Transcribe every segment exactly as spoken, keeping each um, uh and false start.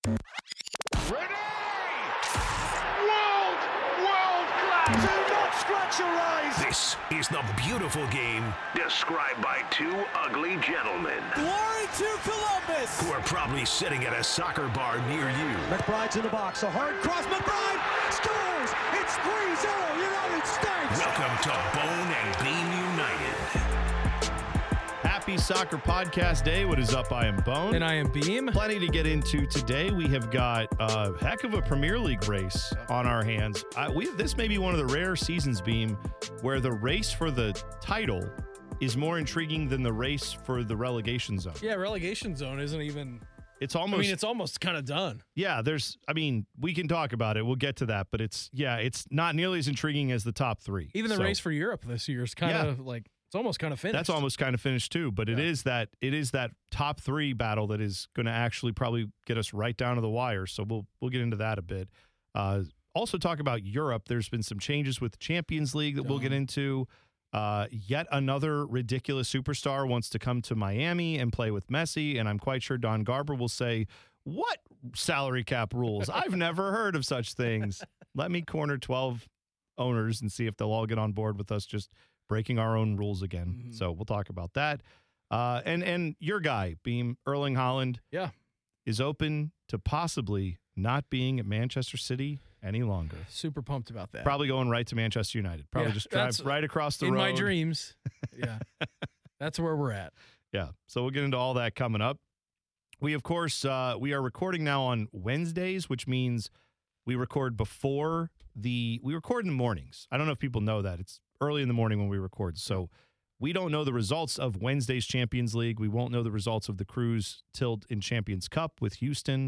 World, world class. Do not scratch your eyes. This is the beautiful game described by two ugly gentlemen. Glory to Columbus. Who are probably sitting at a soccer bar near you. McBride's in the box. A hard cross. McBride scores. It's three zero United States. Welcome to Bone and Beam United. Happy Soccer Podcast Day. What is up? I am Bone. And I am Beam. Plenty to get into today. We have got a heck of a Premier League race on our hands. Uh, we This may be one of the rare seasons, Beam, where the race for the title is more intriguing than the race for the relegation zone. Yeah, relegation zone isn't even... It's almost... I mean, it's almost kind of done. Yeah, there's... I mean, we can talk about it. We'll get to that. But it's... Yeah, it's not nearly as intriguing as the top three. Even the so, race for Europe this year is kind of yeah. like... It's almost kind of finished. That's almost kind of finished too, but it Yeah. is that it is that top three battle that is going to actually probably get us right down to the wire. So we'll we'll get into that a bit. Uh, also talk about Europe. There's been some changes with the Champions League that we'll get into. Uh, yet another ridiculous superstar wants to come to Miami and play with Messi, and I'm quite sure Don Garber will say, "What salary cap rules? I've never heard of such things." Let me corner twelve owners and see if they'll all get on board with us just breaking our own rules again. Mm-hmm. So we'll talk about that. Uh, and and your guy, Beam, Erling Haaland, yeah, is open to possibly not being at Manchester City any longer. Super pumped about that. Probably going right to Manchester United. Probably yeah, just drive right across the in road. In my dreams. Yeah. That's where we're at. Yeah. So we'll get into all that coming up. We, of course, uh, we are recording now on Wednesdays, which means we record before the – we record in the mornings. I don't know if people know that. It's early in the morning when we record. So we don't know the results of Wednesday's Champions League. We won't know the results of the Cruise Tilt in Champions Cup with Houston.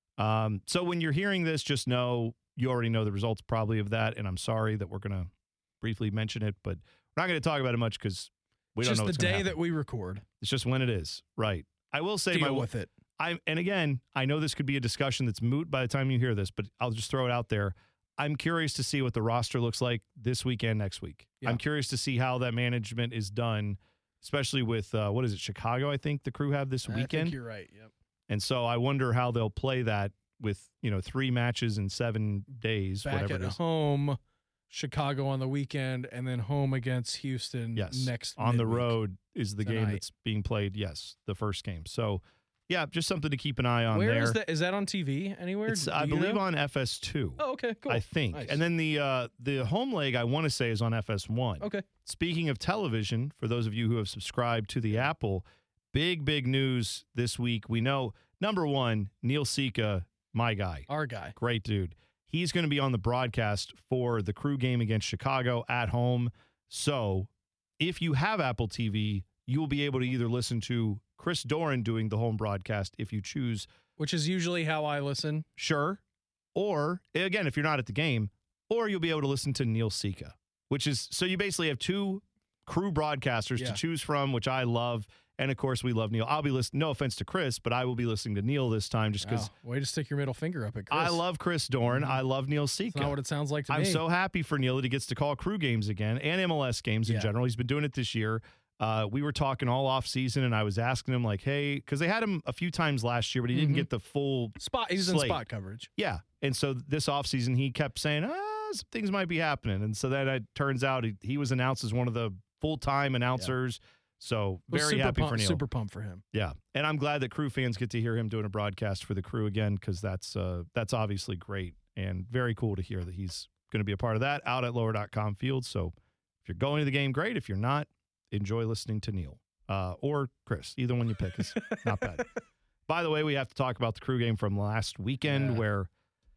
Um, so when you're hearing this, just know you already know the results probably of that. And I'm sorry that we're going to briefly mention it, but we're not going to talk about it much because we it's don't know what's just the day happen. that we record. It's just when it is. Right. I will say Deal my with it. I and again, I know this could be a discussion that's moot by the time you hear this, but I'll just throw it out there. I'm curious to see what the roster looks like this weekend, next week. Yeah. I'm curious to see how that management is done, especially with, uh, what is it, Chicago, I think the Crew have this weekend. I think you're right, yep. And so I wonder how they'll play that with, you know, three matches in seven days, Back whatever at it is. home, Chicago on the weekend, and then home against Houston yes. next on midweek. the road is the Tonight. game that's being played, yes, the first game. So, yeah, just something to keep an eye on Where there. Where is that? Is that on T V anywhere? It's, I believe know? on F S two. Oh, okay, cool. I think. Nice. And then the uh, the home leg, I want to say, is on F S one. Okay. Speaking of television, for those of you who have subscribed to the Apple, big, big news this week. We know, number one, Neil Sika, my guy. Our guy. Great dude. He's going to be on the broadcast for the Crew game against Chicago at home. So if you have Apple T V, you will be able to either listen to Chris Doran doing the home broadcast if you choose. Which is usually how I listen. Sure. Or, again, if you're not at the game, or you'll be able to listen to Neil Sika, which is, so you basically have two Crew broadcasters yeah. to choose from, which I love. And, of course, we love Neil. I'll be listening, no offense to Chris, but I will be listening to Neil this time just because. Wow. Way to stick your middle finger up at Chris. I love Chris Doran. Mm-hmm. I love Neil Sika. That's not what it sounds like to I'm me. I'm so happy for Neil that he gets to call Crew games again and M L S games in yeah. general. He's been doing it this year. Uh, we were talking all off season, and I was asking him like, "Hey," because they had him a few times last year, but he mm-hmm. didn't get the full spot. He's slate. in spot coverage. Yeah, and so this off season, he kept saying, "Ah, some things might be happening," and so then it turns out he, he was announced as one of the full time announcers. Yeah. So very happy pumped, for Neil. Super pumped for him. Yeah, and I'm glad that Crew fans get to hear him doing a broadcast for the Crew again because that's uh, that's obviously great and very cool to hear that he's going to be a part of that out at lower dot com field. So if you're going to the game, great. If you're not, enjoy listening to Neil. Uh, or Chris. Either one you pick is not bad. By the way, we have to talk about the Crew game from last weekend yeah. where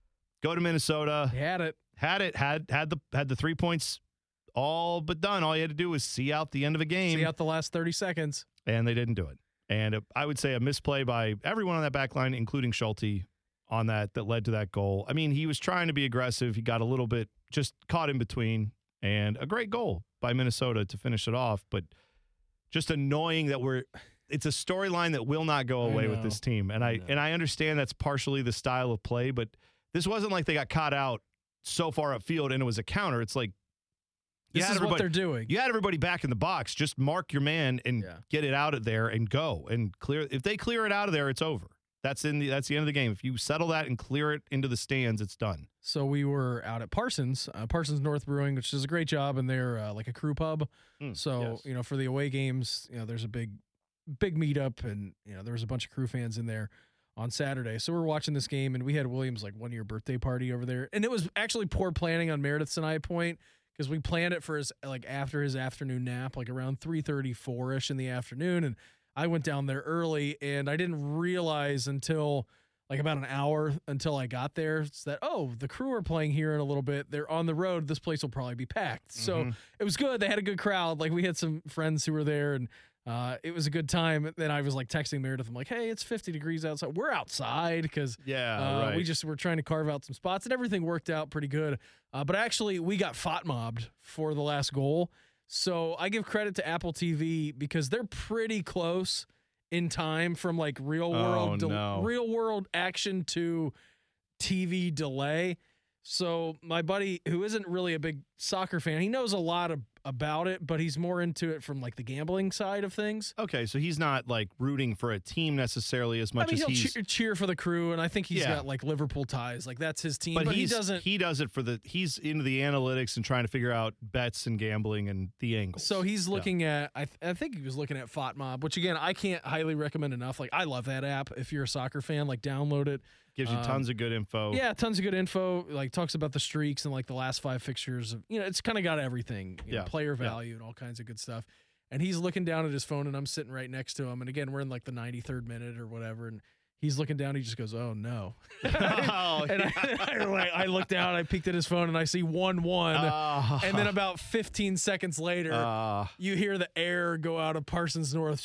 go to Minnesota. He had it. Had it. Had had the had the three points all but done. All you had to do was see out the end of a game. See out the last thirty seconds. And they didn't do it. And it, I would say a misplay by everyone on that back line, including Schulte, on that that led to that goal. I mean, he was trying to be aggressive. He got a little bit just caught in between. And a great goal by Minnesota to finish it off. But just annoying that we're it's a storyline that will not go away with this team. And I, I and I understand that's partially the style of play, but this wasn't like they got caught out so far upfield and it was a counter. It's like this is what they're doing. You had everybody back in the box. Just mark your man and yeah. get it out of there and go and clear. If they clear it out of there, it's over. That's in the that's the end of the game. If you settle that and clear it into the stands, it's done. So we were out at Parsons, uh, Parsons North Brewing, which does a great job, and they're uh, like a crew pub. Mm, so yes. you know, for the away games, you know, there's a big, big meetup, and you know, there was a bunch of crew fans in there on Saturday. So we're watching this game, and we had Williams' like one year birthday party over there, and it was actually poor planning on Meredith's and I point because we planned it for his like after his afternoon nap, like around three thirty, four ish in the afternoon, and I went down there early, and I didn't realize until like about an hour until I got there that, oh, the crew are playing here in a little bit. They're on the road. This place will probably be packed. So Mhm. it was good. They had a good crowd. Like we had some friends who were there, and uh, it was a good time. Then I was like texting Meredith. I'm like, hey, it's fifty degrees outside. We're outside because Yeah, uh, right. we just were trying to carve out some spots, and everything worked out pretty good. Uh, but actually, we got fought mobbed for the last goal. So I give credit to Apple T V because they're pretty close in time from like real world, Oh, del- no. real world action to T V delay. So my buddy, who isn't really a big soccer fan, he knows a lot of, about it, but he's more into it from like the gambling side of things. Okay, so he's not like rooting for a team necessarily as much I mean, as he'll he's. cheer, cheer for the crew, and I think he's Yeah. got like Liverpool ties, like that's his team. But, But, he he's, doesn't. He does it for the. He's into the analytics and trying to figure out bets and gambling and the angles. So he's Yeah. looking at, I, th- I think he was looking at FOTMob, which again, I can't highly recommend enough. Like, I love that app. If you're a soccer fan, like download it. Gives you um, tons of good info. Yeah, tons of good info. Like talks about the streaks and like the last five fixtures. Of, you know, it's kind of got everything. You know, Yeah, player yeah. value and all kinds of good stuff. And he's looking down at his phone, and I'm sitting right next to him. And again, we're in like the ninety-third minute or whatever, and he's looking down. He just goes, "Oh no!" Oh, and I, I, like, I look down, I peeked at his phone, and I see one one. Ah. And then about fifteen seconds later, Ah. you hear the air go out of Parsons North.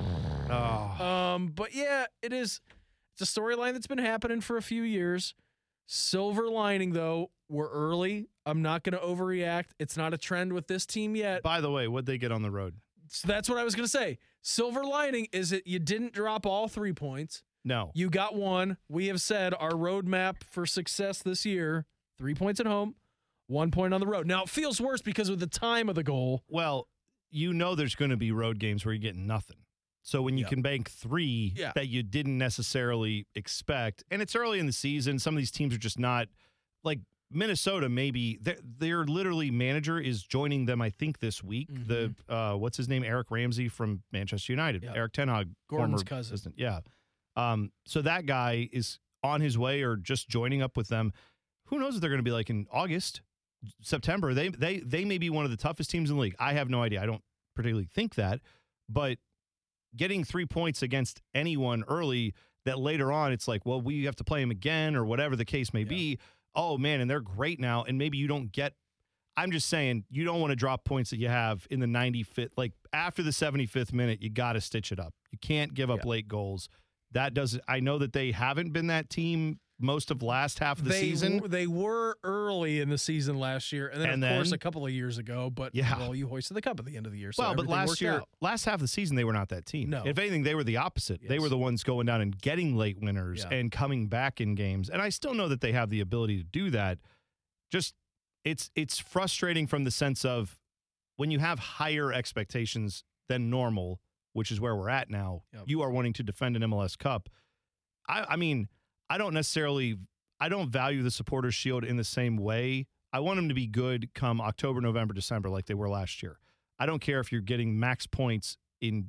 Oh. Um, but yeah, it is. It's a storyline that's been happening for a few years. Silver lining, though, we're early. I'm not going to overreact. It's not a trend with this team yet. By the way, what'd they get on the road? So that's what I was going to say. Silver lining is that you didn't drop all three points. No. You got one. We have said our roadmap for success this year, three points at home, one point on the road. Now, it feels worse because of the time of the goal. Well, you know there's going to be road games where you get nothing. So when you Yeah. can bank three Yeah. that you didn't necessarily expect, and it's early in the season, some of these teams are just not like Minnesota. Maybe their their literally manager is joining them. I think this week. Mhm. The uh, what's his name? Eric Ramsey from Manchester United. Yeah. Eric Ten Hag, Gordon's former cousin. assistant. Yeah. Um. So that guy is on his way or just joining up with them. Who knows what they're going to be like in August, September? They they they may be one of the toughest teams in the league. I have no idea. I don't particularly think that, but getting three points against anyone early that later on it's like, well, we have to play them again or whatever the case may Yeah. be. Oh, man, and they're great now, and maybe you don't get – I'm just saying you don't want to drop points that you have in the ninety-fifth – like after the seventy-fifth minute, you got to stitch it up. You can't give up Yeah. late goals. That doesn't – I know that they haven't been that team most of last half of the they, season. w- They were early in the season last year, and then, And of course, then- a couple of years ago. But, Yeah. well, you hoisted the cup at the end of the year. So Well, but everything last worked year, out. last half of the season, they were not that team. No. If anything, they were the opposite. They Yes. were the ones going down and getting late winners Yeah. and coming back in games. And I still know that they have the ability to do that. Just it's it's frustrating from the sense of when you have higher expectations than normal, which is where we're at now. Yep. You are wanting to defend an M L S Cup. I, I mean, I don't necessarily. I don't value the Supporters Shield in the same way. I want them to be good come October, November, December, like they were last year. I don't care if you're getting max points in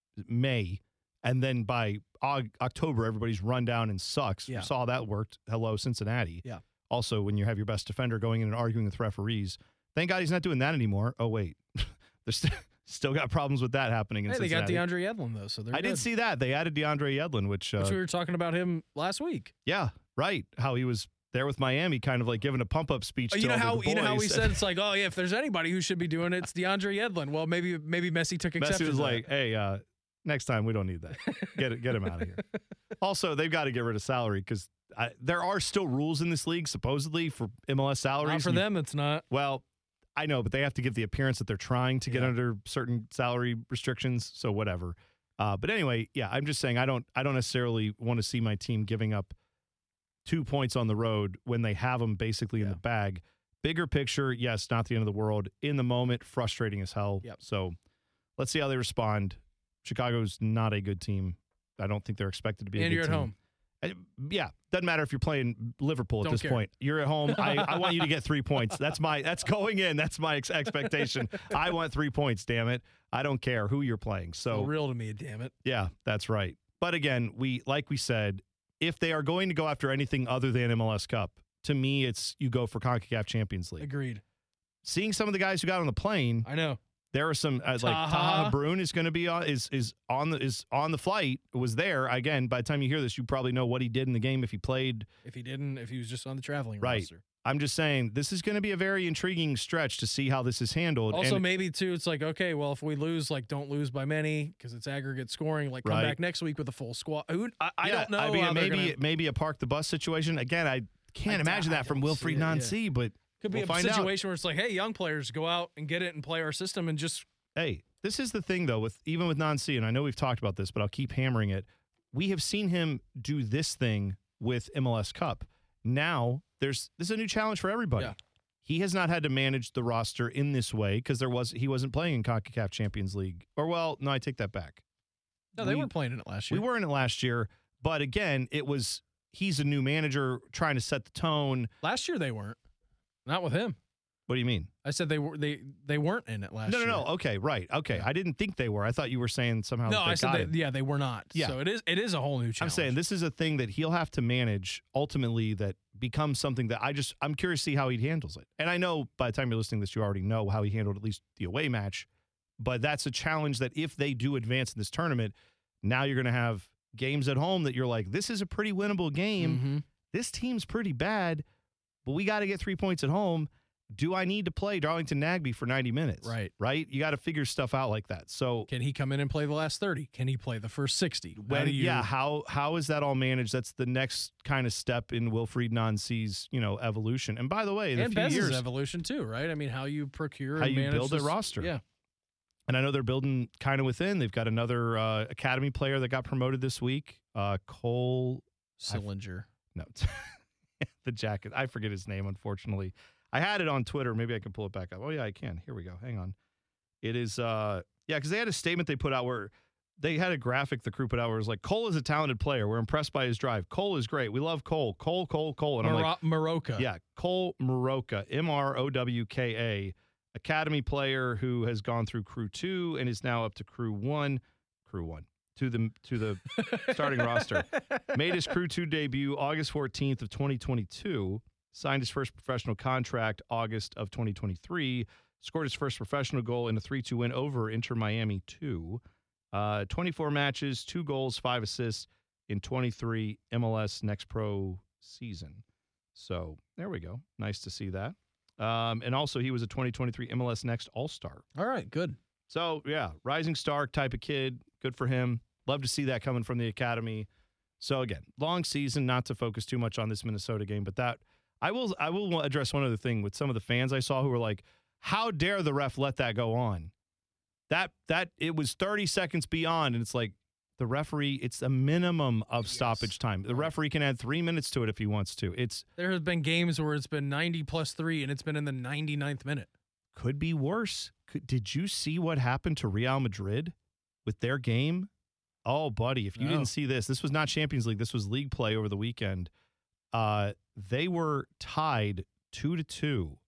May, and then by Og- October, everybody's run down and sucks. Yeah. We saw that worked. Hello, Cincinnati. Yeah. Also, when you have your best defender going in and arguing with referees, thank God he's not doing that anymore. Oh, wait. There's st- still got problems with that happening in Hey, they got Cincinnati. DeAndre Edlin, though, so they're I did good. see that. They added DeAndre Yedlin, which, uh, Which we were talking about him last week. yeah, right. How he was there with Miami, kind of like giving a pump-up speech Oh, to you know all how the you know how we boys. said it's like, oh yeah, if there's anybody who should be doing it, it's DeAndre Edlin. Well, maybe maybe Messi took exception. Messi was to like, that. hey, uh, next time we don't need that. Get it, get him out of here. Also, they've got to get rid of salary because there are still rules in this league, supposedly, for M L S salaries. not for And you- them, it's not. Well, I know, but they have to give the appearance that they're trying to get Yeah. under certain salary restrictions. So whatever. Uh, but anyway, yeah, I'm just saying I don't I don't necessarily want to see my team giving up two points on the road when they have them basically in Yeah. the bag. Bigger picture, yes, not the end of the world. In the moment, frustrating as hell. Yep. So let's see how they respond. Chicago's not a good team. I don't think they're expected to be. a And good you're at team. home. Uh, Yeah, doesn't matter if you're playing Liverpool at Don't this care. point. You're at home. I, I want you to get three points. That's my that's going in. That's my ex- expectation. I want three points. Damn it! I don't care who you're playing. So Real to me, damn it. yeah, that's right. But again, we like we said, if they are going to go after anything other than M L S Cup, to me, it's you go for CONCACAF Champions League. Agreed. Seeing some of the guys who got on the plane, I know. there are some as like Taha. Taha Brun is going to be on is is on the is on the flight. Was there again? By the time you hear this, you probably know what he did in the game if he played. If he didn't, if he was just on the traveling Right. roster. I'm just saying this is going to be a very intriguing stretch to see how this is handled. Also, and, maybe too, it's like, okay, well, if we lose, like, don't lose by many because it's aggregate scoring. Like, come Right. back next week with a full squad. Who, I, I yeah, don't know. I mean, how they're maybe gonna- maybe a park the bus situation. Again, I can't I- imagine I that from don't see Wilfried it, yeah. Nancy, but could be we'll a find out. situation where it's like, hey, young players, go out and get it and play our system and just Hey, this is the thing though. With even with Nancy, and I know we've talked about this, but I'll keep hammering it. We have seen him do this thing with M L S Cup. Now there's this is a new challenge for everybody. Yeah. He has not had to manage the roster in this way because there was he wasn't playing in CONCACAF Champions League. Or well, no, I take that back. no, they We- were playing in it last We year. were in it last year, but again, it was he's a new manager trying to set the tone. Last year they weren't. Not with him. What do you mean? I said they were they they weren't in it last No, no, year. no. Okay, right. Okay, I didn't think they were. I thought you were saying somehow. No, that they I said got they, him. yeah, they were not. Yeah. So it is it is a whole new challenge. I'm saying this is a thing that he'll have to manage ultimately that becomes something that I just I'm curious to see how he handles it. And I know by the time you're listening to this, you already know how he handled at least the away match. But that's a challenge that if they do advance in this tournament, now you're going to have games at home that you're like, this is a pretty winnable game. Mhm. This team's pretty bad, but we got to get three points at home. Do I need to play Darlington Nagby for ninety minutes? Right. Right? You got to figure stuff out like that. So Can he come in and play the last thirty? Can he play the first sixty? How when, do you, yeah, how how is that all managed? That's the next kind of step in Wilfried Nancy's, you know, evolution. And by the way, in and a few Bez's years, evolution too, right? I mean, how you procure, how and you manage build a this- roster. Yeah, and I know they're building kind of within. They've got another uh, academy player that got promoted this week, uh, Cole. Sillinger. No, the jacket. I forget his name, unfortunately. I had it on Twitter. Maybe I can pull it back up. Oh, yeah, I can. Here we go. Hang on. It is, uh, yeah, because they had a statement they put out where they had a graphic the crew put out where it was like, Cole is a talented player. We're impressed by his drive. Cole is great. We love Cole. Cole, Cole, Cole. And I'm like, Maro- Maroka. yeah, Cole Maroka, M R O W K A, academy player who has gone through crew two and is now up to crew one, crew one, to the to the starting roster. Made his crew two debut August fourteenth of twenty twenty-two. Signed his first professional contract August of twenty twenty-three. Scored his first professional goal in a three two win over Inter Miami two. Uh, twenty-four matches, two goals, five assists in twenty-three M L S Next Pro season. So there we go. Nice to see that. Um, and also, he was a twenty twenty-three M L S Next All-Star. All right, good. So, yeah, rising star type of kid. Good for him. Love to see that coming from the academy. So, again, long season, not to focus too much on this Minnesota game, but that I will I will address one other thing with some of the fans I saw who were like, how dare the ref let that go on? That that it was thirty seconds beyond, and it's like the referee, it's a minimum of Yes. stoppage time. The referee can add three minutes to it if he wants to. It's There have been games where it's been ninety plus three, and it's been in the ninety-ninth minute. could be worse. Could, did you see what happened to Real Madrid with their game? Oh, buddy, if you No. didn't see this, this was not Champions League. This was league play over the weekend. Uh, they were tied two to two.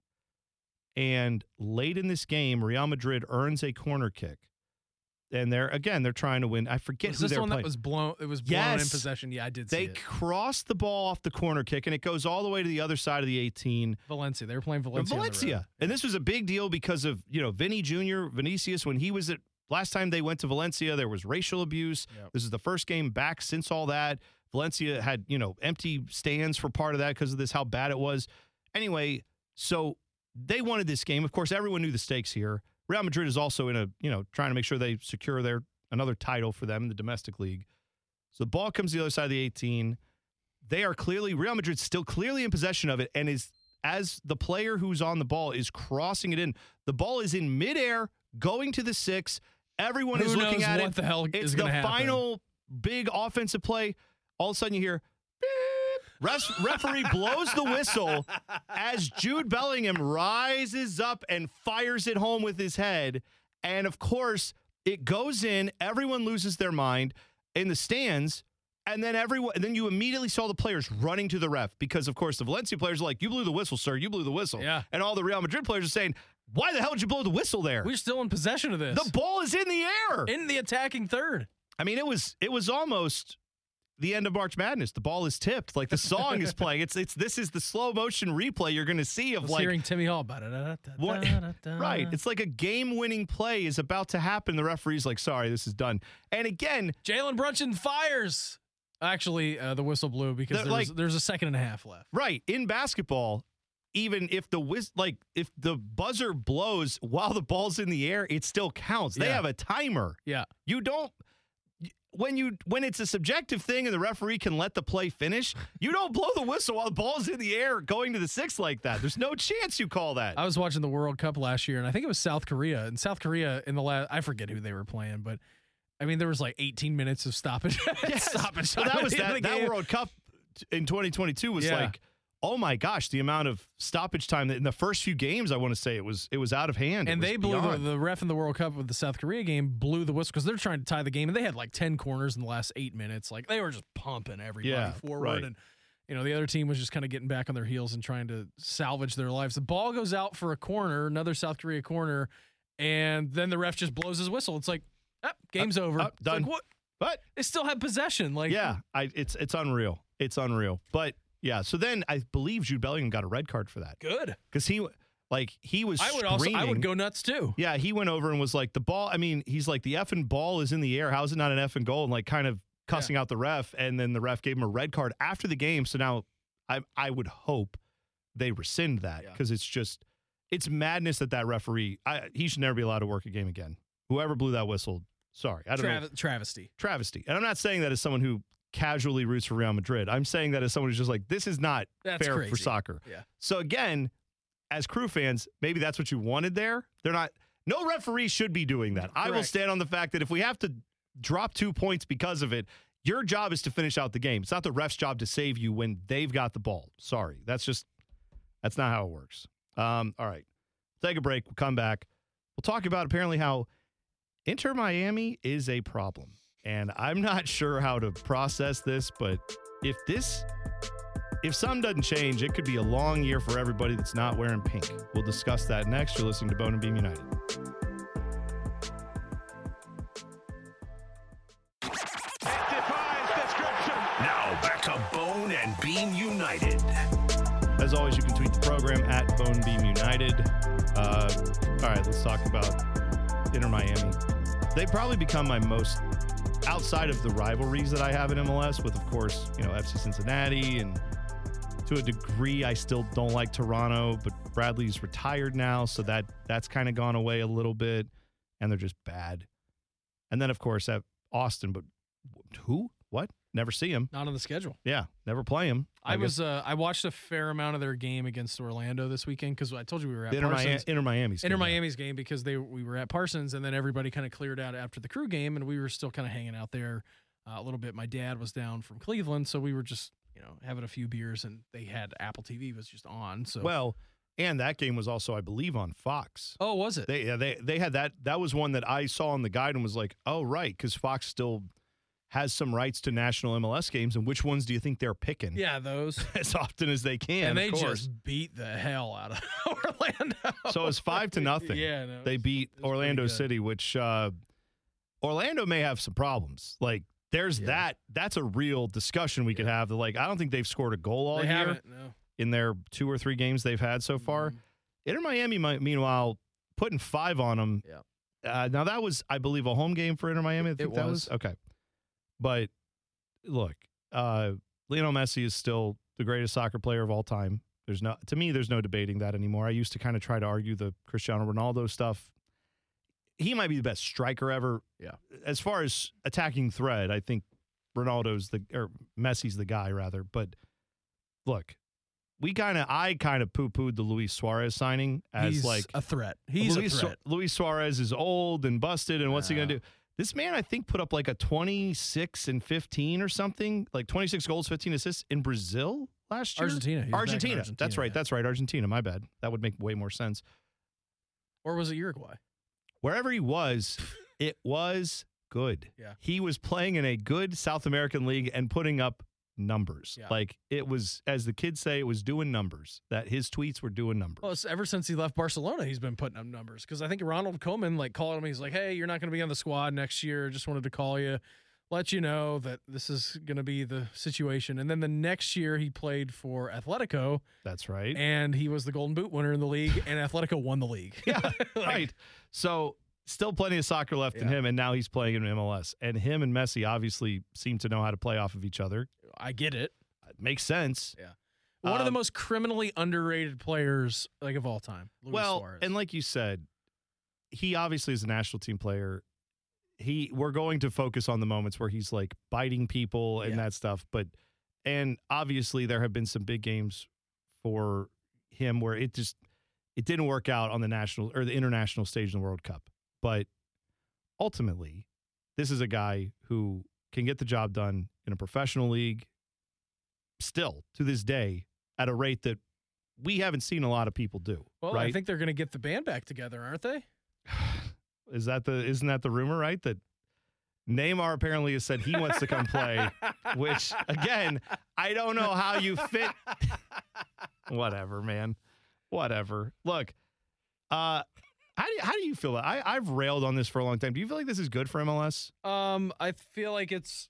And late in this game, Real Madrid earns a corner kick. And they're, again, they're trying to win. I forget Was who this they're one playing. that was blown? It was blown in Yes. possession. Yeah, I did They see it. crossed the ball off the corner kick, and it goes all the way to the other side of the eighteen. Valencia. They were playing Valencia. on the road. Valencia. And this was a big deal because of, you know, Vinny Junior, Vinicius, when he was at, last time they went to Valencia, there was racial abuse. Yep. This is the first game back since all that. Valencia had, you know, empty stands for part of that because of this, how bad it was. Anyway, so they wanted this game. Of course, everyone knew the stakes here. Real Madrid is also in a, you know, trying to make sure they secure their another title for them in the domestic league. So the ball comes to the other side of the eighteen. They are clearly, Real Madrid's still clearly in possession of it, and is, as the player who's on the ball is crossing it in, the ball is in midair, going to the six. Everyone Who is looking knows at what it. the hell It's is the gonna happen. final big offensive play. All of a sudden you hear, beep. Ref- referee blows the whistle as Jude Bellingham rises up and fires it home with his head. And of course, it goes in. Everyone loses their mind in the stands. And then everyone, and then you immediately saw the players running to the ref because, of course, the Valencia players are like, "You blew the whistle, sir. You blew the whistle." Yeah. And all the Real Madrid players are saying, "Why the hell did you blow the whistle there? We're still in possession of this. The ball is in the air." in the attacking third. I mean, it was it was almost the end of March Madness. The ball is tipped, like the song is playing. It's it's this is the slow motion replay you're going to see of I was like hearing Timmy Hall. what, right. It's like a game winning play is about to happen. The referee's like, "Sorry, this is done." And again, Jalen Brunson fires. Actually, uh, the whistle blew because The- there's, like- there's a second and a half left. right in basketball, even if the whis- like if the buzzer blows while the ball's in the air, it still counts. They Yeah. have a timer. Yeah. You don't. When you when it's a subjective thing and the referee can let the play finish, you don't blow the whistle while the ball's in the air going to the six like that. There's no chance you call that. I was watching the World Cup last year, and I think it was South Korea. And South Korea in the last, I forget who they were playing, but I mean, there was like eighteen minutes of stoppage. Yes. stoppage. So time that at was the end that, of the that game. World Cup in twenty twenty-two was Yeah. like, oh my gosh, the amount of stoppage time that in the first few games, I want to say it was it was out of hand. It And was they blew the, beyond. the ref in the World Cup with the South Korea game blew the whistle because they're trying to tie the game, and they had like ten corners in the last eight minutes. Like they were just pumping everybody Yeah, forward, right. and you know the other team was just kind of getting back on their heels and trying to salvage their lives. The ball goes out for a corner, another South Korea corner, and then the ref just blows his whistle. It's like, ah, game's Up, over. up, It's done. like, what? But They still have possession. Like yeah, I, it's it's unreal. It's unreal. But yeah, so then I believe Jude Bellingham got a red card for that good. because he like he was. I would also I would screaming. go nuts too. Yeah, he went over and was like, the ball, I mean, he's like, the effing ball is in the air. How is it not an effing goal? And like kind of cussing out the ref. And then the ref gave him a red card after the game. So now I I would hope they rescind that Yeah. because it's just, it's madness that that referee, I, he should never be allowed to work a game again. Whoever blew that whistle, sorry. I don't know. Trav- travesty. Travesty. And I'm not saying that as someone who casually roots for Real Madrid. I'm saying that as someone who's just like, this is not That's fair crazy. for soccer. Yeah. So again, as Crew fans, maybe that's what you wanted there. They're not. No referee should be doing that. I will Correct. stand on the fact that if we have to drop two points because of it, your job is to finish out the game. It's not the ref's job to save you when they've got the ball. Sorry, that's just that's not how it works. Um, all right, take a break. We'll come back. We'll talk about apparently how Inter Miami is a problem, and I'm not sure how to process this, but if this. If something doesn't change, it could be a long year for everybody that's not wearing pink. We'll discuss that next. You're listening to Bone and Beam United. Defies description. Now back to Bone and Beam United. As always, you can tweet the program at Bone Beam United. Uh, all right, let's talk about Inter Miami. They've probably become my most, outside of the rivalries that I have in M L S with, of course, you know, F C Cincinnati, and to a degree, I still don't like Toronto, but Bradley's retired now, so that that's kind of gone away a little bit, and they're just bad. And then, of course, at Austin, but who? What? Never see him. Not on the schedule. Yeah, never play him. I, guess was uh, I watched a fair amount of their game against Orlando this weekend because I told you we were at Inter, Miami, Parsons. Inter Miami's Inter good, yeah. Miami's game because they we were at Parsons and then everybody kind of cleared out after the Crew game and we were still kind of hanging out there uh, a little bit. My dad was down from Cleveland, so we were just you know having a few beers and they had Apple T V was just on. So Well, and that game was also, I believe, on Fox. oh, was it? They yeah, they they had that. That was one that I saw on the guide and was like, oh right, because Fox still has some rights to national M L S games, and which ones do you think they're picking? yeah, those. as often as they can. and they of course. just beat the hell out of Orlando. So it's five to nothing. Yeah, no, They it's- beat it's pretty Orlando good. City, which uh, Orlando may have some problems. Like there's Yeah. that. That's a real discussion we could have. That like I don't think they've scored a goal all They year haven't. No. in their two or three games they've had so far. Mhm. Inter Miami, might, meanwhile, putting five on them. Yeah. Uh, now that was, I believe, a home game for Inter Miami. I think It that was. was okay. But look, uh, Lionel Messi is still the greatest soccer player of all time. There's no, to me, there's no debating that anymore. I used to kind of try to argue the Cristiano Ronaldo stuff. He might be the best striker ever. Yeah. As far as attacking threat, I think Ronaldo's the or Messi's the guy rather. But look, we kind of, I kind of poo-pooed the Luis Suarez signing as He's like a threat. He's Luis, a Su- threat. Luis Suarez is old and busted, and what's he Yeah. gonna do? This man, I think, put up like a twenty-six and fifteen or something, like twenty-six goals, fifteen assists in Brazil last year. Argentina. He was back in Argentina. Argentina, That's right. yeah. That's right. Argentina. My bad. That would make way more sense. Or was it Uruguay? Wherever he was, it was good. Yeah. He was playing in a good South American league and putting up numbers. Yeah. Like it was, as the kids say, it was doing numbers. That his tweets were doing numbers. Well, it's ever since he left Barcelona, he's been putting up numbers. Because I think Ronald Koeman like called him. He's like, "Hey, you're not going to be on the squad next year. Just wanted to call you, let you know that this is going to be the situation." And then the next year, he played for Atletico, That's right. and he was the Golden Boot winner in the league, and Atletico won the league. Yeah, Like, right. So still plenty of soccer left in Yeah. him, and now he's playing in M L S. And him and Messi obviously seem to know how to play off of each other. I get it. It makes sense. Yeah. One of the Um, most criminally underrated players like of all time. Luis well, Suarez. and like you said, he obviously is a national team player. He we're going to focus on the moments where he's like biting people and Yeah. that stuff, but and obviously there have been some big games for him where it just it didn't work out on the national or the international stage in the World Cup. But ultimately, this is a guy who can get the job done in a professional league still to this day at a rate that we haven't seen a lot of people do. well, right? I think they're going to get the band back together, aren't they? Is that the isn't that the rumor, right? That Neymar apparently has said he wants to come play, which again, I don't know how you fit. Whatever, man. Whatever. Look, uh, how do you, how do you feel? I I've railed on this for a long time. Do you feel like this is good for M L S? Um, I feel like it's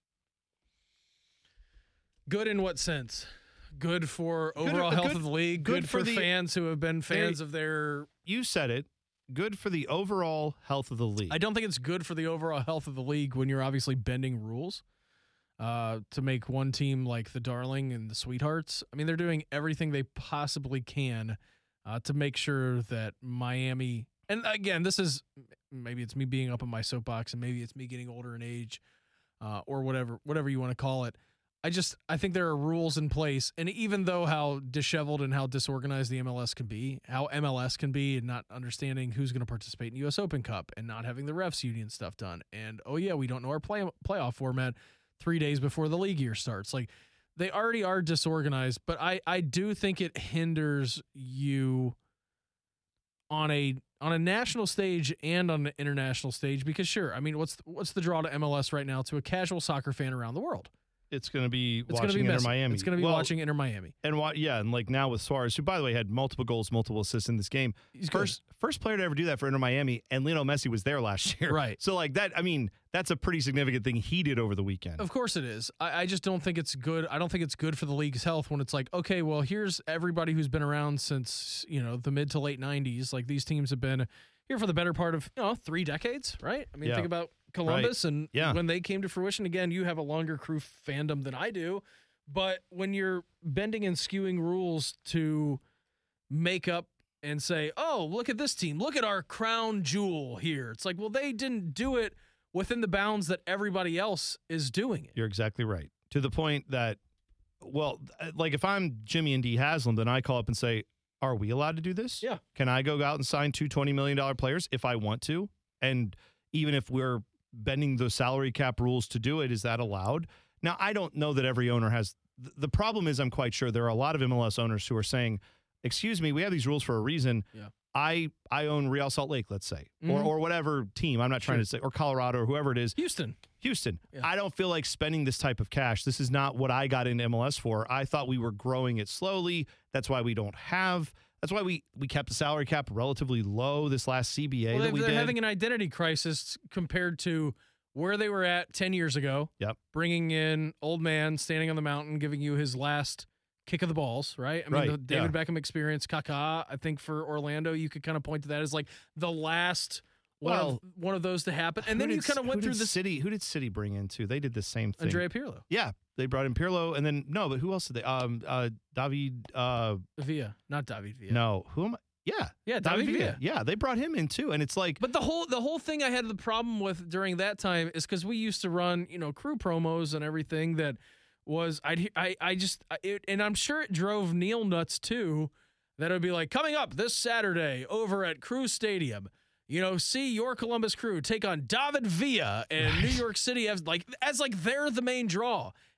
good in what sense? Good for Good- overall uh, health good- of the league. good Good, for for, the- fans who have been There- fans of their. You said it. Good for the overall health of the league. I don't think it's good for the overall health of the league when you're obviously bending rules uh, to make one team like the Darling and the Sweethearts. I mean, they're doing everything they possibly can uh, to make sure that Miami. And again, this is maybe it's me being up in my soapbox, and maybe it's me getting older in age, uh, or whatever, whatever you want to call it. I just I think there are rules in place, and even though how disheveled and how disorganized the M L S can be, how M L S can be, and not understanding who's going to participate in U S Open Cup, and not having the refs union stuff done, and oh yeah, we don't know our play playoff format three days before the league year starts. Like they already are disorganized, but I I do think it hinders you on a on a national stage and on an international stage because sure, I mean what's what's the draw to M L S right now to a casual soccer fan around the world? It's going to be It's watching going to be Inter Messi. Miami. It's going to be Well, watching Inter Miami. And what? Yeah, and like now with Suarez, who by the way had multiple goals, multiple assists in this game. He's good. First, first player to ever do that for Inter Miami, and Lionel Messi was there last year. Right. So like that, I mean, that's a pretty significant thing he did over the weekend. Of course it is. I, I just don't think it's good. I don't think it's good for the league's health when it's like, okay, well, here's everybody who's been around since, you know, the mid to late nineties. Like these teams have been here for the better part of, you know, three decades, right? I mean, Yeah. think about Columbus and Yeah. when they came to fruition. Again, you have a longer crew fandom than I do. But when you're bending and skewing rules to make up and say, oh, look at this team. Look at our crown jewel here. It's like, well, they didn't do it within the bounds that everybody else is doing it. You're exactly right. To the point that, well, like if I'm Jimmy and Dee Haslam, then I call up and say, are we allowed to do this? Yeah. Can I go out and sign two twenty million dollars players if I want to? And even if we're bending the salary cap rules to do it, is that allowed? Now, I don't know that every owner has. The problem is I'm quite sure there are a lot of M L S owners who are saying, excuse me, we have these rules for a reason. Yeah. I I own Real Salt Lake, let's say, or Mhm. or whatever team. I'm not trying Sure. to say, or Colorado or whoever it is. Houston. Houston, Yeah. I don't feel like spending this type of cash. This is not what I got into M L S for. I thought we were growing it slowly. That's why we don't have. That's why we we kept the salary cap relatively low this last C B A Well, that they- we they're did. having an identity crisis compared to where they were at ten years ago. Yep. Bringing in old man standing on the mountain, giving you his last kick of the balls, right? I mean, Right, the David yeah. Beckham experience, Kaká, I think for Orlando, you could kind of point to that as like the last one, Well, of, one of those to happen. And Who then you did- kind of went who through did this city. Who did City bring in too? They did the same thing. Andrea Pirlo, Yeah, they brought in Pirlo, and then no, but who else did they? Um, uh, David. Uh, Villa, not David Villa. no, who am I? Yeah, Yeah, David Villa. Yeah, they brought him in too, and it's like, But the whole the whole thing I had the problem with during that time is because we used to run, you know, crew promos and everything that was I'd he- I I just I- it, and I'm sure it drove Neil nuts too. That it would be like coming up this Saturday over at Crew Stadium. You know, see your Columbus Crew take on David Villa and New York City as like as like they're the main draw.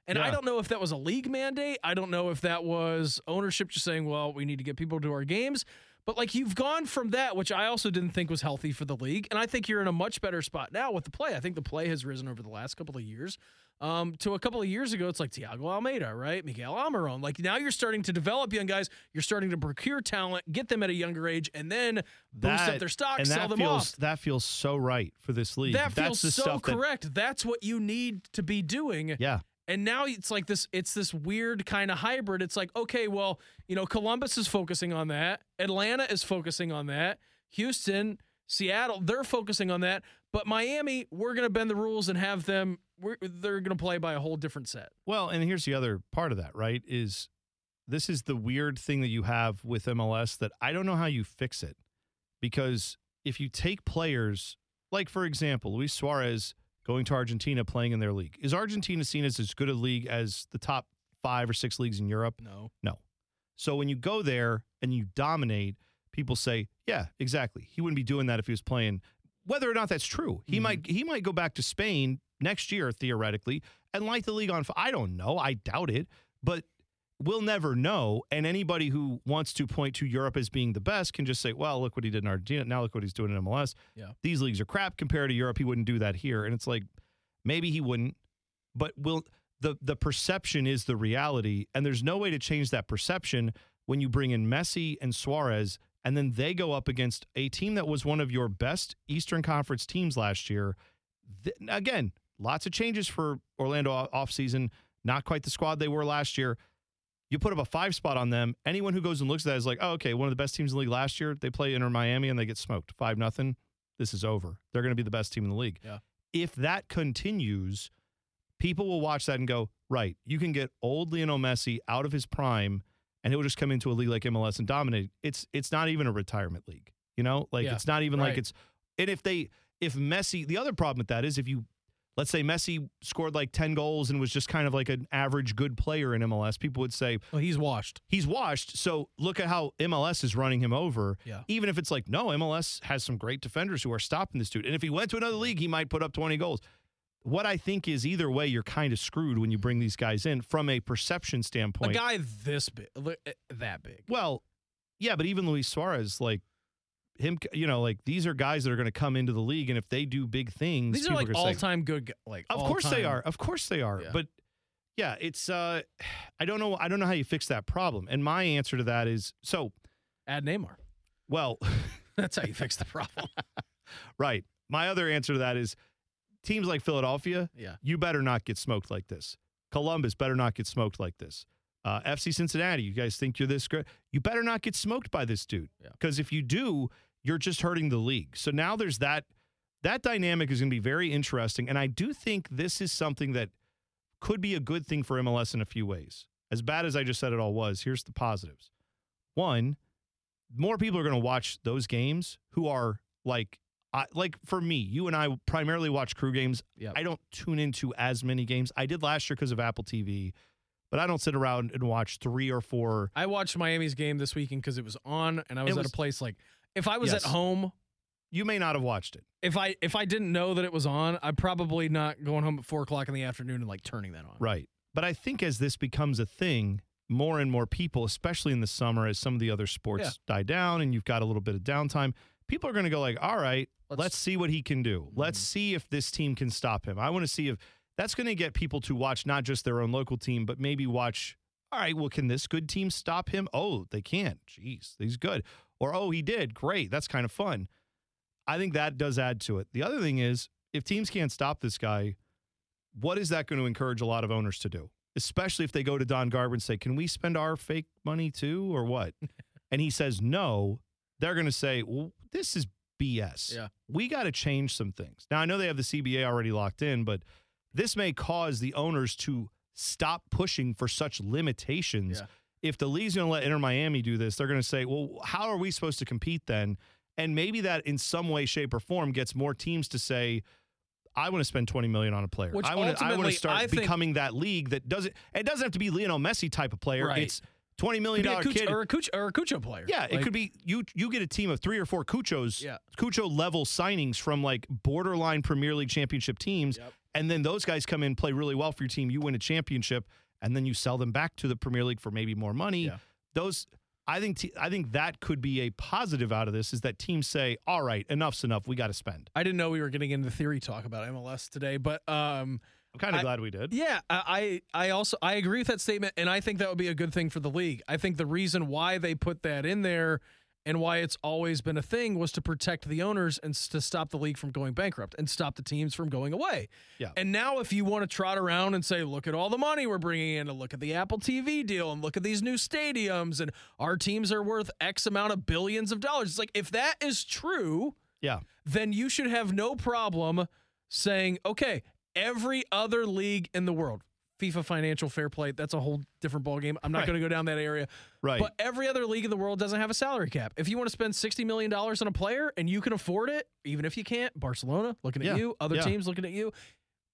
And Yeah. I don't know if that was a league mandate. I don't know if that was ownership just saying, well, we need to get people to our games. But, like, you've gone from that, which I also didn't think was healthy for the league, and I think you're in a much better spot now with the play. I think the play has risen over the last couple of years. Um, to a couple of years ago, it's like Thiago Almeida, right? Miguel Almiron. Like, now you're starting to develop young guys. You're starting to procure talent, get them at a younger age, and then boost up their stock, and sell that them feels, off. That feels so right for this league. That That's feels the so stuff that- correct. That's what you need to be doing. yeah. And now it's like this, it's this weird kind of hybrid. It's like, okay, well, you know, Columbus is focusing on that. Atlanta is focusing on that. Houston, Seattle, they're focusing on that. But Miami, we're going to bend the rules and have them, we're, they're going to play by a whole different set. Well, and here's the other part of that, right? Is this is the weird thing that you have with M L S that I don't know how you fix it. Because if you take players, like, for example, Luis Suarez going to Argentina, playing in their league. Is Argentina seen as as good a league as the top five or six leagues in Europe? No. No. So when you go there and you dominate, people say, yeah, exactly. He wouldn't be doing that if he was playing. Whether or not that's true. He Mhm. might he might go back to Spain next year, theoretically, and light the league on fire. I don't know. I doubt it. But we'll never know. And anybody who wants to point to Europe as being the best can just say, well, look what he did in Argentina. Now look what he's doing in M L S. Yeah. These leagues are crap compared to Europe. He wouldn't do that here. And it's like, maybe he wouldn't, but will the the perception is the reality. And there's no way to change that perception when you bring in Messi and Suarez, and then they go up against a team that was one of your best Eastern Conference teams last year. Th- again, lots of changes for Orlando off offseason. Not quite the squad they were last year. You put up a five spot on them. Anyone who goes and looks at that is like, oh, okay, one of the best teams in the league last year. They play Inter Miami and they get smoked five nothing. This is over. They're going to be the best team in the league. Yeah. If that continues, people will watch that and go, right, you can get old Lionel Messi out of his prime and he'll just come into a league like M L S and dominate. It's it's not even a retirement league. You know, like Yeah, it's not even right. like it's. And if they, if Messi, the other problem with that is if you, let's say Messi scored like ten goals and was just kind of like an average good player in M L S, people would say, Well, he's washed. he's washed. So look at how M L S is running him over. Yeah. Even if it's like, no, M L S has some great defenders who are stopping this dude. And if he went to another league, he might put up twenty goals. What I think is either way, you're kind of screwed when you bring these guys in from a perception A standpoint. guy this big, li- eh, that big. Well, yeah, but even Luis Suarez, like him, you know, like these are guys that are going to come into the league. And if they do big things, These are people like gonna all say, time good, gu- like Of course they all-time- are. Of course they are. Yeah. But yeah, it's uh I don't know I don't know how you fix that problem. And my answer to that is so Add Neymar. well, That's how you fix the problem. right. My other answer to that is teams like Philadelphia, Yeah. you better not get smoked like this. Columbus better not get smoked like this. Uh, F C Cincinnati, you guys think you're this great? You better not get smoked by this dude. Yeah. Because if you do, you're just hurting the league. So now there's that. That dynamic is going to be very interesting. And I do think this is something that could be a good thing for M L S in a few ways. As bad as I just said it all was, here's the positives. One, more people are going to watch those games who are like, I, like for me, you and I primarily watch crew games. Yep. I don't tune into as many games. I did last year because of Apple T V, but I don't sit around and watch three or four. I watched Miami's game this weekend because it was on, and I was, It at was- a place like, if I was Yes. at home, You may not have watched it. if I if I didn't know that it was on, I'm probably not going home at four o'clock in the afternoon and like turning that on. Right. But I think as this becomes a thing, more and more people, especially in the summer, as some of the other sports Yeah. die down and you've got a little bit of downtime, people are going to go like, all right, let's, Let's- see what he can do. Let's Mhm. see if this team can stop him. I want to see if that's going to get people to watch not just their own local team, but maybe watch, all right, well, can this good team stop him? Oh, they can. Jeez, he's good. Or, oh, he did. Great. That's kind of fun. I think that does add to it. The other thing is, if teams can't stop this guy, what is that going to encourage a lot of owners to do? Especially if they go to Don Garber and say, can we spend our fake money too, or what? And he says no, they're going to say, well, this is B S. Yeah. We got to change some things. Now, I know they have the C B A already locked in, but this may cause the owners to stop pushing for such limitations. Yeah. If the league's going to let Inter Miami do this, they're going to say, well, how are we supposed to compete then? And maybe that in some way, shape, or form gets more teams to say, I want to spend twenty million dollars on a player. Which I want to I want ultimately, to start I think- becoming that league that doesn't it doesn't have to be Lionel Messi type of player. Right. It's twenty million Could be a dollar Cucho, kid. or a Cucho, or a Cucho player. Yeah, it Like, could be you you get a team of three or four Cuchos, Yeah. Cucho level signings from like borderline Premier League championship teams, Yep. And then those guys come in, play really well for your team. You win a championship, and then you sell them back to the Premier League for maybe more money. Yeah. Those, I think, t- I think that could be a positive out of this, is that teams say, "All right, enough's enough. We got to spend." I didn't know we were getting into theory talk about M L S today, but um, I'm kind of I- glad we did. yeah, I I I also I agree with that statement, and I think that would be a good thing for the league. I think the reason why they put that in there and why it's always been a thing was to protect the owners and s- to stop the league from going bankrupt and stop the teams from going away. Yeah. And now if you want to trot around and say, look at all the money we're bringing in, and look at the Apple T V deal, and look at these new stadiums, and our teams are worth X amount of billions of dollars. It's like, if that is true, Yeah. then you should have no problem saying, okay, every other league in the world, FIFA financial fair play, that's a whole different ballgame. I'm not Right. going to go down that area. Right. But every other league in the world doesn't have a salary cap. If you want to spend sixty million dollars on a player and you can afford it, even if you can't, Barcelona looking at Yeah. you, other Yeah. teams looking at you,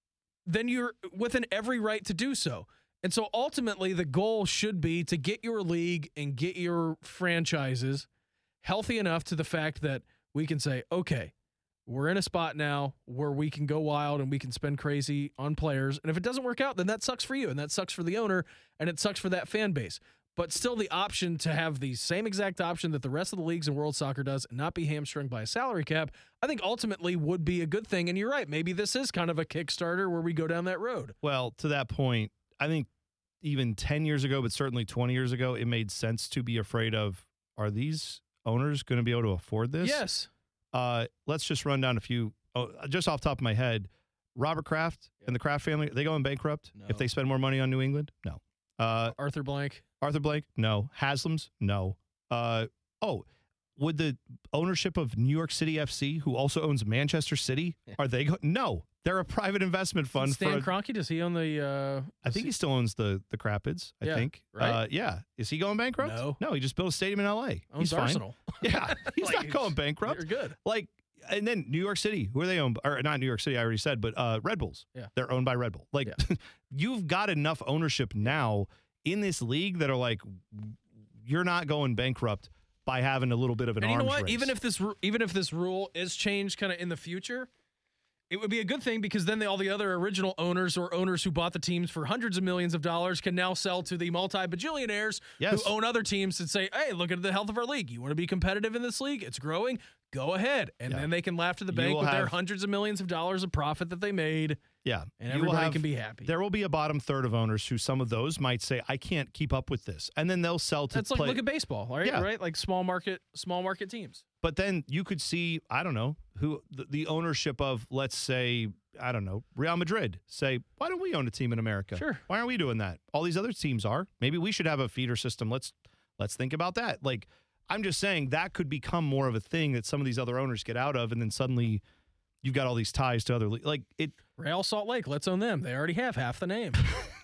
then you're within every right to do so. And so ultimately, the goal should be to get your league and get your franchises healthy enough to the fact that we can say, okay, we're in a spot now where we can go wild and we can spend crazy on players. And if it doesn't work out, then that sucks for you, and that sucks for the owner, and it sucks for that fan base. But still, the option to have the same exact option that the rest of the leagues in world soccer does and not be hamstrung by a salary cap, I think ultimately would be a good thing. And you're right. Maybe this is kind of a Kickstarter where we go down that road. Well, to that point, I think even ten years ago, but certainly twenty years ago, it made sense to be afraid of, are these owners going to be able to afford this? Yes. Uh, let's just run down a few. Oh, just off the top of my head, Robert Kraft and the Kraft family, are they going bankrupt No. if they spend more money on New England? No. Uh, Arthur Blank. Arthur Blank? No. Haslam's? No. Uh, oh, would the ownership of New York City F C, who also owns Manchester City, Yeah. are they go? No. They're a private investment fund. Stan for a, Kroenke, does he own the uh I think he still owns the the Crapids. I Yeah, think. right? Uh, yeah. Is he going bankrupt? No. No. He just built a stadium in L A. owns He's fine. Arsenal? Yeah. He's Like, not going bankrupt. You're good. Like, and then New York City, who are they owned? Or not New York City, I already said, but uh, Red Bulls. Yeah. They're owned by Red Bull. Like, you've got enough ownership now in this league that are like, you're not going bankrupt by having a little bit of an And you know arms what? race. Even if this ru- even if this rule is changed kind of in the future, it would be a good thing, because then the, all the other original owners or owners who bought the teams for hundreds of millions of dollars can now sell to the multi-bajillionaires Yes. who own other teams and say, hey, look at the health of our league. You want to be competitive in this league? It's growing. Go ahead. And Yeah. then they can laugh to the You bank will with their have- hundreds of millions of dollars of profit that they made, yeah, and you will everybody have- can be happy. There will be a bottom third of owners who some of those might say, I can't keep up with this. And then they'll sell to That's like, play. look at baseball, right? Yeah. Right? Like small market, small market teams. But then you could see, I don't know, who the, the ownership of, let's say, I don't know, Real Madrid say, why don't we own a team in America? Sure. Why aren't we doing that? All these other teams are. Maybe we should have a feeder system. Let's let's think about that. Like, I'm just saying that could become more of a thing that some of these other owners get out of, and then suddenly you've got all these ties to other le- like it. Real Salt Lake, let's own them. They already have half the name.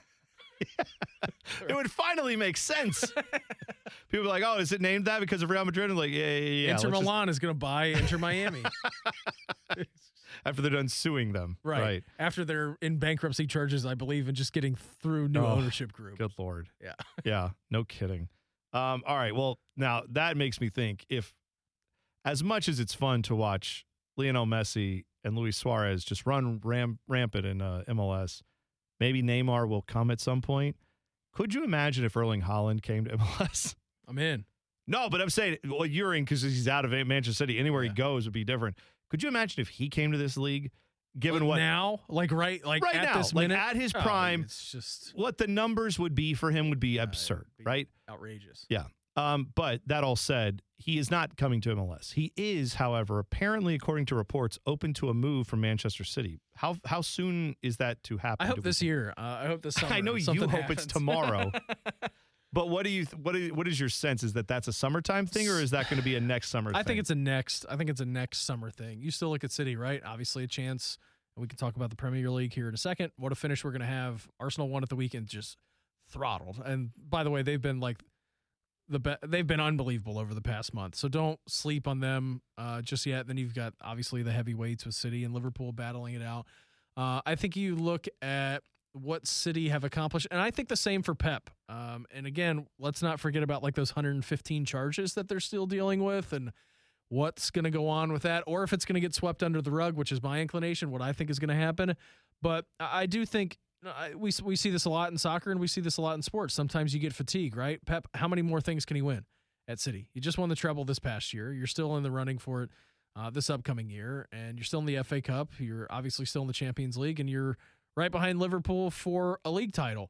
It would finally make sense. People are like, oh, is it named that because of Real Madrid? And like, yeah, yeah, yeah. Inter let's just- Milan is going to buy Inter Miami. after they're done suing them. Right. Right. After they're in bankruptcy charges, I believe, and just getting through new Oh, ownership group. Good Lord. Yeah. Yeah. No kidding. Um, all right. Well, now that makes me think, if as much as it's fun to watch Lionel Messi and Luis Suarez just run ram- rampant in uh, M L S, maybe Neymar will come at some point. Could you imagine if Erling Haaland came to M L S? I'm in. No, but I'm saying, well, you're in because he's out of Manchester City. Anywhere Yeah. he goes would be different. Could you imagine if he came to this league, given Like what now? Like right like right at now, this like minute? at his Oh, prime, it's just what the numbers would be for him would be uh, absurd, it'd be right? outrageous. Yeah. Um, but that all said, he is not coming to M L S. He is, however, apparently, according to reports, open to a move from Manchester City. How how soon is that to happen? I do hope we this think? year. Uh, I hope this summer. I know you something hope it's happens. tomorrow. But what do you th- what is, what is your sense? Is that that's a summertime thing, or is that going to be a next summer thing? I think it's a next. I think it's a next summer thing. You still look at City, right? Obviously, a chance. And we can talk about the Premier League here in a second. What a finish we're going to have. Arsenal won at the weekend, just throttled. And by the way, they've been like the be- they've been unbelievable over the past month. So don't sleep on them uh, just yet. Then you've got obviously the heavyweights with City and Liverpool battling it out. Uh, I think you look at what City have accomplished, and I think the same for Pep. Um, and again, let's not forget about like those one hundred fifteen charges that they're still dealing with, and what's going to go on with that, or if it's going to get swept under the rug, which is my inclination, what I think is going to happen. But I I do think uh, we we see this a lot in soccer and we see this a lot in sports. Sometimes you get fatigue, right? Pep, how many more things can he win at City? He just won the treble this past year. You're still in the running for it uh, this upcoming year, and you're still in the F A Cup. You're obviously still in the Champions League, and you're right behind Liverpool for a league title.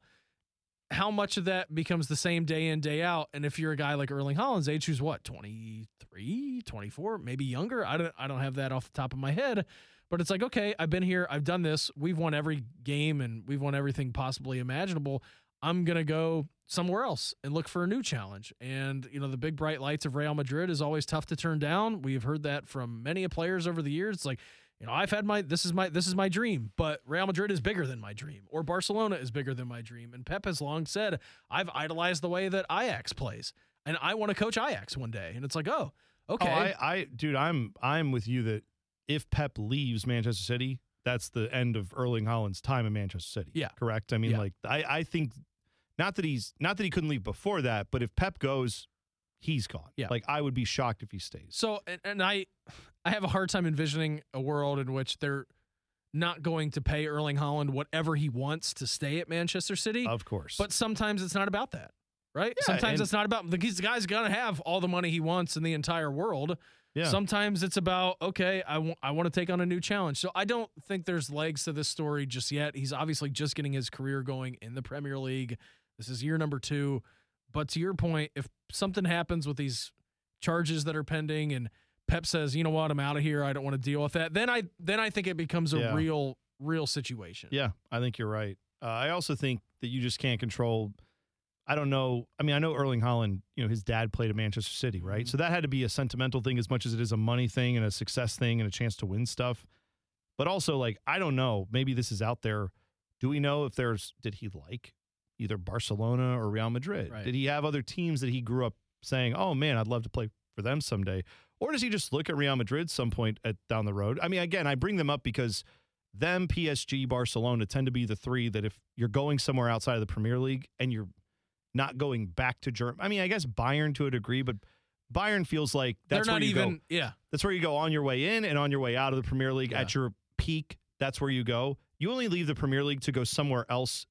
How much of that becomes the same day in, day out? And if you're a guy like Erling Haaland's age, who's what, twenty-three, twenty-four, maybe younger? I don't I don't have that off the top of my head. But it's like, okay, I've been here. I've done this. We've won every game and we've won everything possibly imaginable. I'm going to go somewhere else and look for a new challenge. And, you know, the big bright lights of Real Madrid is always tough to turn down. We've heard that from many players over the years. It's like, you know, I've had my, this is my, this is my dream, but Real Madrid is bigger than my dream, or Barcelona is bigger than my dream. And Pep has long said, I've idolized the way that Ajax plays and I want to coach Ajax one day. And it's like, oh, okay. Oh, I, I, dude, I'm, I'm with you that if Pep leaves Manchester City, that's the end of Erling Haaland's time in Manchester City. Yeah. Correct. I mean, Yeah. like, I, I think not that he's, not that he couldn't leave before that, but if Pep goes, he's gone. Yeah. Like, I would be shocked if he stays. So, and, and I, I have a hard time envisioning a world in which they're not going to pay Erling Haaland whatever he wants to stay at Manchester City. Of course. But sometimes it's not about that, right? Yeah, sometimes and- it's not about, the guy's going to have all the money he wants in the entire world. yeah. Sometimes it's about, okay, I want I want to take on a new challenge. So I don't think there's legs to this story just yet. He's obviously just getting his career going in the Premier League. This is year number two. But to your point, if something happens with these charges that are pending and Pep says, you know what, I'm out of here, I don't want to deal with that, then I then I think it becomes a Yeah. real, real situation. Yeah, I think you're right. Uh, I also think that you just can't control. I don't know. I mean, I know Erling Haaland, you know, his dad played at Manchester City, right? Mm-hmm. So that had to be a sentimental thing as much as it is a money thing and a success thing and a chance to win stuff. But also, like, I don't know. Maybe this is out there. Do we know if there's, did he like either Barcelona or Real Madrid? Right. Did he have other teams that he grew up saying, oh, man, I'd love to play for them someday? Or does he just look at Real Madrid some point at, down the road? I mean, again, I bring them up because them, P S G, Barcelona tend to be the three that if you're going somewhere outside of the Premier League and you're not going back to Germany. I mean, I guess Bayern to a degree, but Bayern feels like that's They're not where you even, go. yeah. That's where you go on your way in and on your way out of the Premier League Yeah. at your peak. That's where you go. You only leave the Premier League to go somewhere else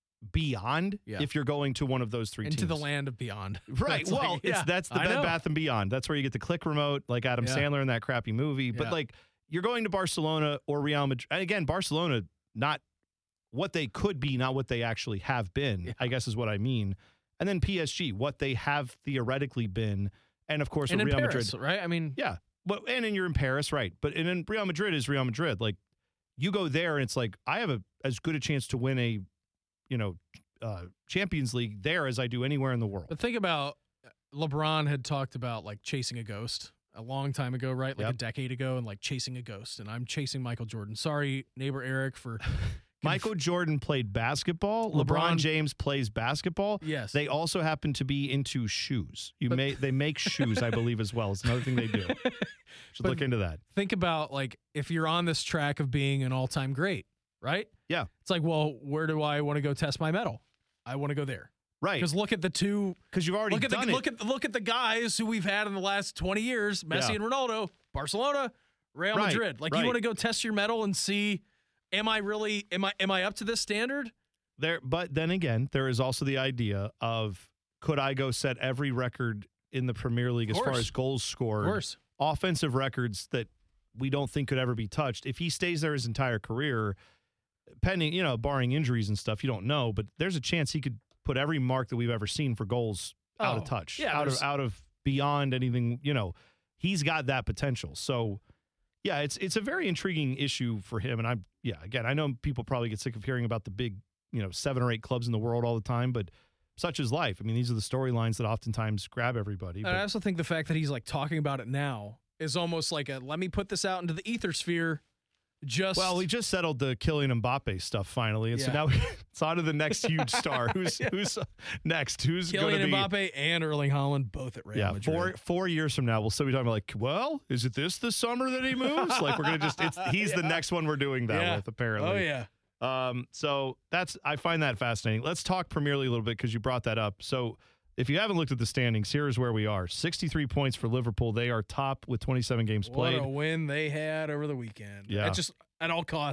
beyond Yeah. if you're going to one of those three Into teams. the land of beyond. Right. That's Well, like- it's yeah, that's the I Bed know. Bath and Beyond. That's where you get the click remote, like Adam Yeah. Sandler in that crappy movie. But Yeah. like you're going to Barcelona or Real Madrid. And again, Barcelona, not what they could be, not what they actually have been, Yeah. I guess is what I mean. And then P S G, what they have theoretically been. And of course, And with in Real Paris, Madrid. right? I mean, Yeah. Well, and then you're in Paris, right. But and then Real Madrid is Real Madrid. Like you go there and it's like, I have a as good a chance to win a, you know, uh, Champions League there as I do anywhere in the world. but think about LeBron had talked about like chasing a ghost a long time ago, right? Like Yep. a decade ago, and like chasing a ghost. And I'm chasing Michael Jordan. Sorry, neighbor Eric, for Michael Jordan played basketball. LeBron, LeBron- James plays basketball. Yes. They also happen to be into shoes. You But- may they make shoes, I believe, as well. It's another thing they do. Should But- look into that. Think about like if you're on this track of being an all-time great, right? Yeah. It's like, well, where do I want to go test my medal? I want to go there. Right. Because look at the two Because you've already look at the done it. look at look at the guys who we've had in the last twenty years, Messi Yeah. and Ronaldo, Barcelona, Real Right, Madrid. Like right. you want to go test your medal and see, am I really am I am I up to this standard? there, but then again, there is also the idea of could I go set every record in the Premier League Of as far course. as goals Of scored, course. offensive records that we don't think could ever be touched. If he stays there his entire career, pending, you know, barring injuries and stuff, you don't know, but there's a chance he could put every mark that we've ever seen for goals out of Oh, touch, yeah, out of there's- out of beyond anything, you know. He's got that potential. So, yeah, it's it's a very intriguing issue for him. And I'm, yeah, again, I know people probably get sick of hearing about the big, you know, seven or eight clubs in the world all the time, but such is life. I mean, these are the storylines that oftentimes grab everybody. And I But, also think the fact that he's like talking about it now is almost like a let me put this out into the ether sphere. Just well, we just settled the Kylian Mbappe stuff finally, and so Yeah. now it's on to the next huge star. Who's who's next? Who's going to Kylian be? Mbappe and Erling Haaland both at Real Yeah, Madrid. four four years from now, we'll still be talking about like, well, is it this the summer that he moves? Like we're gonna just, it's he's the Yeah. next one we're doing that Yeah. with apparently. Oh yeah. Um, so that's I find that fascinating. Let's talk Premier League a little bit because you brought that up. So if you haven't looked at the standings, here's where we are: sixty-three points for Liverpool. They are top with twenty-seven games What played. a win they had over the weekend. Yeah. At just at all costs.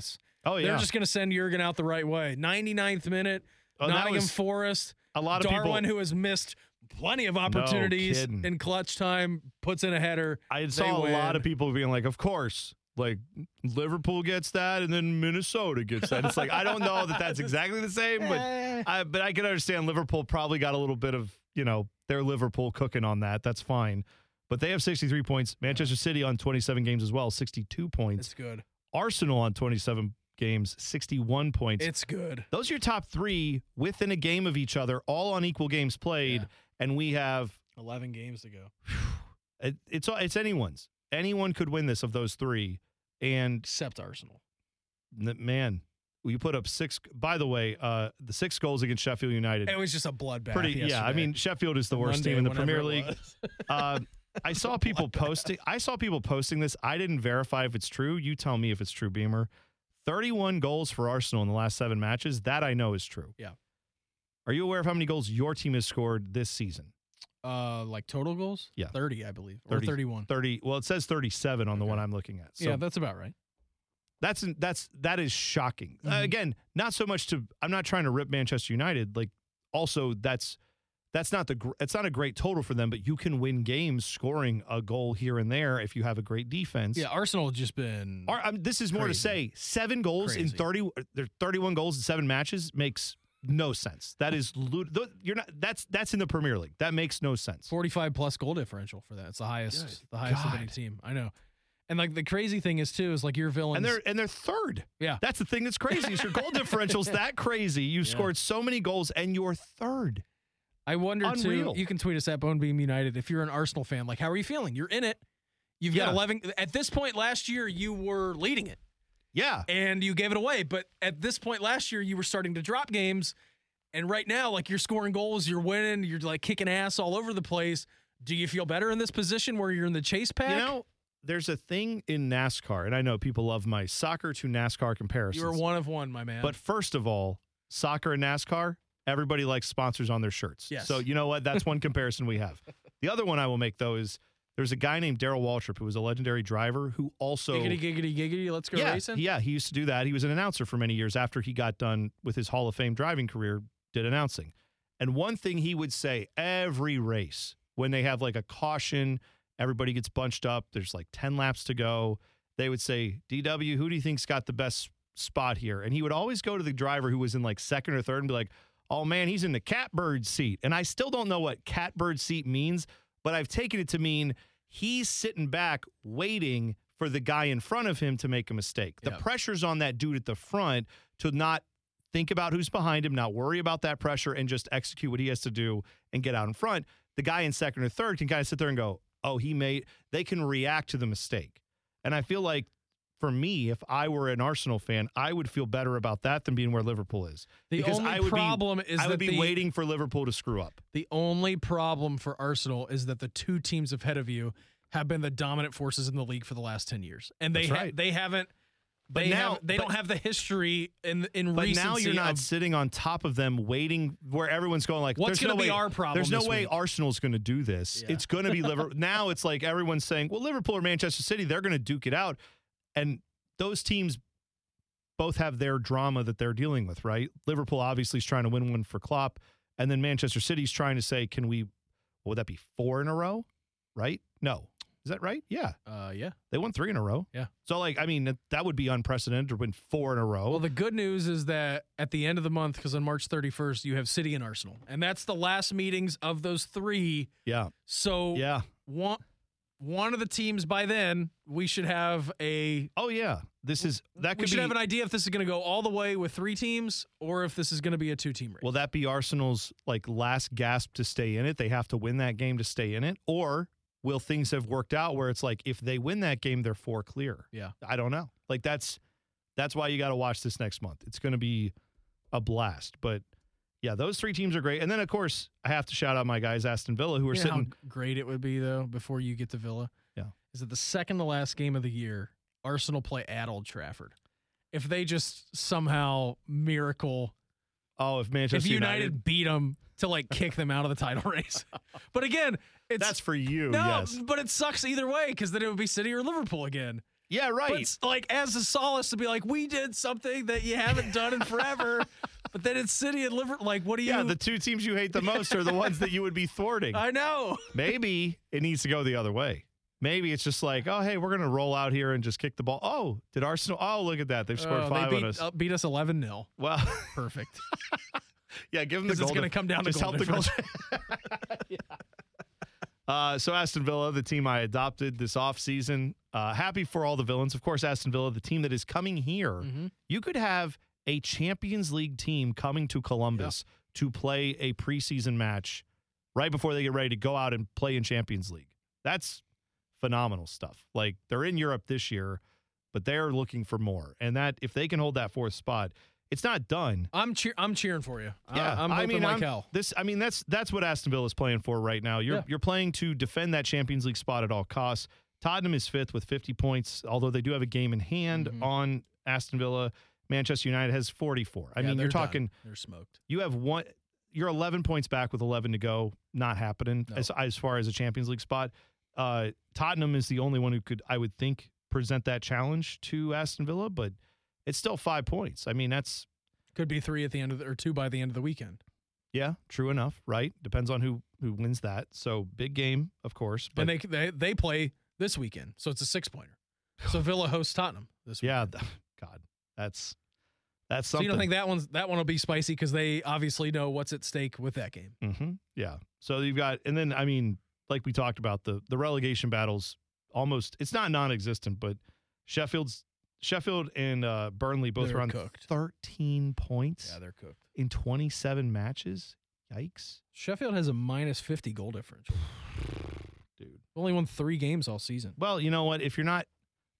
Oh, yeah. They're just going to send Jurgen out the right way. ninety-ninth minute, Oh, that Nottingham was- Forest. A lot of Darwin, people. who has missed plenty of opportunities kidding. in clutch time, puts in a header. I They saw a lot win. of people being like, of course, like Liverpool gets that and then Minnesota gets that. It's like, I don't know that that's exactly the same, but I, but I can understand Liverpool probably got a little bit of, you know, their Liverpool cooking on that. That's fine. But they have sixty-three points. Manchester City on twenty-seven games as well, sixty-two points. It's good. Arsenal on twenty-seven games, sixty-one points. It's good. Those are your top three within a game of each other, all on equal games played. Yeah. And we have eleven games to go. it, it's it's anyone's. Anyone could win this of those three. And Except Arsenal. n- man, you put up six. By the way, uh, the six goals against Sheffield United. It was just a bloodbath. Pretty, yeah. I yesterday. mean, Sheffield is the worst Monday, team in the whenever Premier it League. was. Uh, I saw people posting. I saw people posting this. I didn't verify if it's true. You tell me if it's true, Beamer. thirty-one goals for Arsenal in the last seven matches. That I know is true. Yeah. Are you aware of how many goals your team has scored this season? Uh, like total goals? Yeah. thirty, I believe, thirty or thirty-one. thirty. Well, it says thirty-seven on the Okay. one I'm looking at. So Yeah, that's about right. that's that's that is shocking. Uh, Mhm. again, not so much to. I'm not trying to rip Manchester United. Like, also that's that's not the. gr- It's not a great total for them, but you can win games scoring a goal here and there if you have a great defense. Yeah, Arsenal have just been. Ar- um, this is more Crazy. to say seven goals in Crazy. thirty. There thirty-one goals in seven matches makes no sense. That is lud- th- you're not. That's that's in the Premier League. That makes no sense. forty-five plus goal differential for that. It's the highest, Good the highest of any God. team. I know. And like the crazy thing is too is like your villains. And they're and they're third. Yeah. That's the thing that's crazy. Is your goal differential's that crazy. You've Yeah. scored so many goals and you're third. I wonder Unreal. too. You can tweet us at Bonebeam United if you're an Arsenal fan. Like, how are you feeling? You're in it. You've got Yeah. eleven. At this point last year, you were leading it Yeah. and you gave it away. But at this point last year, you were starting to drop games. And right now, like you're scoring goals, you're winning, you're like kicking ass all over the place. Do you feel better in this position where you're in the chase pack? You know, there's a thing in NASCAR, and I know people love my soccer to NASCAR comparisons. you are one of one, my man. But first of all, soccer and NASCAR, everybody likes sponsors on their shirts. Yes. So you know what? That's one comparison we have. The other one I will make, though, is there's a guy named Darrell Waltrip who was a legendary driver who also giggity, giggity, giggity. Let's go yeah, racing. yeah, he used to do that. He was an announcer for many years after he got done with his Hall of Fame driving career, did announcing. And one thing he would say every race when they have like a caution, everybody gets bunched up, there's like ten laps to go, they would say, D W, who do you think's got the best spot here? And he would always go to the driver who was in like second or third and be like, oh man, he's in the catbird seat. And I still don't know what catbird seat means, but I've taken it to mean he's sitting back waiting for the guy in front of him to make a mistake. The Yeah. pressure's on that dude at the front to not think about who's behind him, not worry about that pressure, and just execute what he has to do and get out in front. The guy in second or third can kind of sit there and go, oh, he made, they can react to the mistake. And I feel like for me, if I were an Arsenal fan, I would feel better about that than being where Liverpool is. The because only I would problem be, is I would that be the- waiting for Liverpool to screw up. The only problem for Arsenal is that the two teams ahead of you have been the dominant forces in the league for the last ten years, and they That's ha- right. they haven't. But They now- haven't- they but- don't have the history in in But recency now you're not of- sitting on top of them waiting where everyone's going like, What's there's no gonna be way- our problem There's no this way week? Arsenal's going to do this. Yeah. It's going to be Liverpool. Now it's like everyone's saying, well, Liverpool or Manchester City, they're going to duke it out. And those teams both have their drama that they're dealing with, right? Liverpool obviously is trying to win one for Klopp. And then Manchester City's trying to say, can we, what would that be, four in a row? Right? No. Is that right? Yeah. Uh, yeah. They won three in a row. Yeah. So, like, I mean, that, that would be unprecedented to win four in a row. Well, the good news is that at the end of the month, because on March thirty-first, you have City and Arsenal, and that's the last meetings of those three. yeah. So Yeah. one one of the teams by then, we should have a Oh, yeah. This is, that we could should be. have an idea if this is going to go all the way with three teams or if this is going to be a two-team race. Will that be Arsenal's like last gasp to stay in it? They have to win that game to stay in it, or will things have worked out where it's like if they win that game, they're four clear? Yeah. I don't know. Like that's that's why you got to watch this next month. It's going to be a blast. But yeah, those three teams are great. And then of course I have to shout out my guys Aston Villa who are You know how sitting. great it would be though before you get to Villa. Yeah. Is that the second to last game of the year? Arsenal play at Old Trafford. If they just somehow miracle, Oh, if Manchester if United, United, beat them to like kick them out of the title race. But again, it's that's for you. no, Yes. but it sucks either way because then it would be City or Liverpool again. Yeah, right. But it's like as a solace to be like, we did something that you haven't done in forever. But then it's City and Liverpool. Like, what do you? Yeah, the two teams you hate the most are the ones that you would be thwarting. I know. Maybe it needs to go the other way. Maybe it's just like, oh, hey, we're going to roll out here and just kick the ball. Oh, did Arsenal? Oh, look at that. They've scored Oh, five they beat, on us. Uh, beat us eleven nil. Well, Perfect. yeah, give them the Because goal. it's going to come down to just goal help the goal. difference. yeah. Uh, so Aston Villa, the team I adopted this offseason, uh, happy for all the villains. Of course, Aston Villa, the team that is coming here. Mm-hmm. You could have a Champions League team coming to Columbus yeah. to play a preseason match right before they get ready to go out and play in Champions League. That's phenomenal stuff. Like, they're in Europe this year, but they're looking for more. And that if they can hold that fourth spot, it's not done. I'm cheer- I'm cheering for you. Yeah, I, I'm hoping I mean, like I'm, hell. This, I mean, that's that's what Aston Villa is playing for right now. You're Yeah. you're playing to defend that Champions League spot at all costs. Tottenham is fifth with fifty points, although they do have a game in hand Mhm. on Aston Villa. Manchester United has forty-four. I Yeah, mean, you're they're talking. done. They're smoked. You have one. You're eleven points back with eleven to go. Not happening No. as as far as a Champions League spot. Uh, Tottenham is the only one who could, I would think, present that challenge to Aston Villa, but it's still five points. I mean, that's. Could be three at the end of the, or two by the end of the weekend. Yeah, true enough, right? Depends on who who wins that. So big game, of course. But And they they they play this weekend, so it's a six pointer. So Villa hosts Tottenham this weekend. yeah, th- God, that's that's So something. you don't think that one's that one will be spicy because they obviously know what's at stake with that game. Mm-hmm. Yeah. So you've got, and then I mean, like we talked about, the the relegation battles. Almost, it's not non-existent, but Sheffield's Sheffield and uh, Burnley both They're are on cooked. thirteen points Yeah, they're cooked. in twenty-seven matches. Yikes, Sheffield has a minus fifty goal differential. dude. Only won three games all season. Well, you know what? If you're not,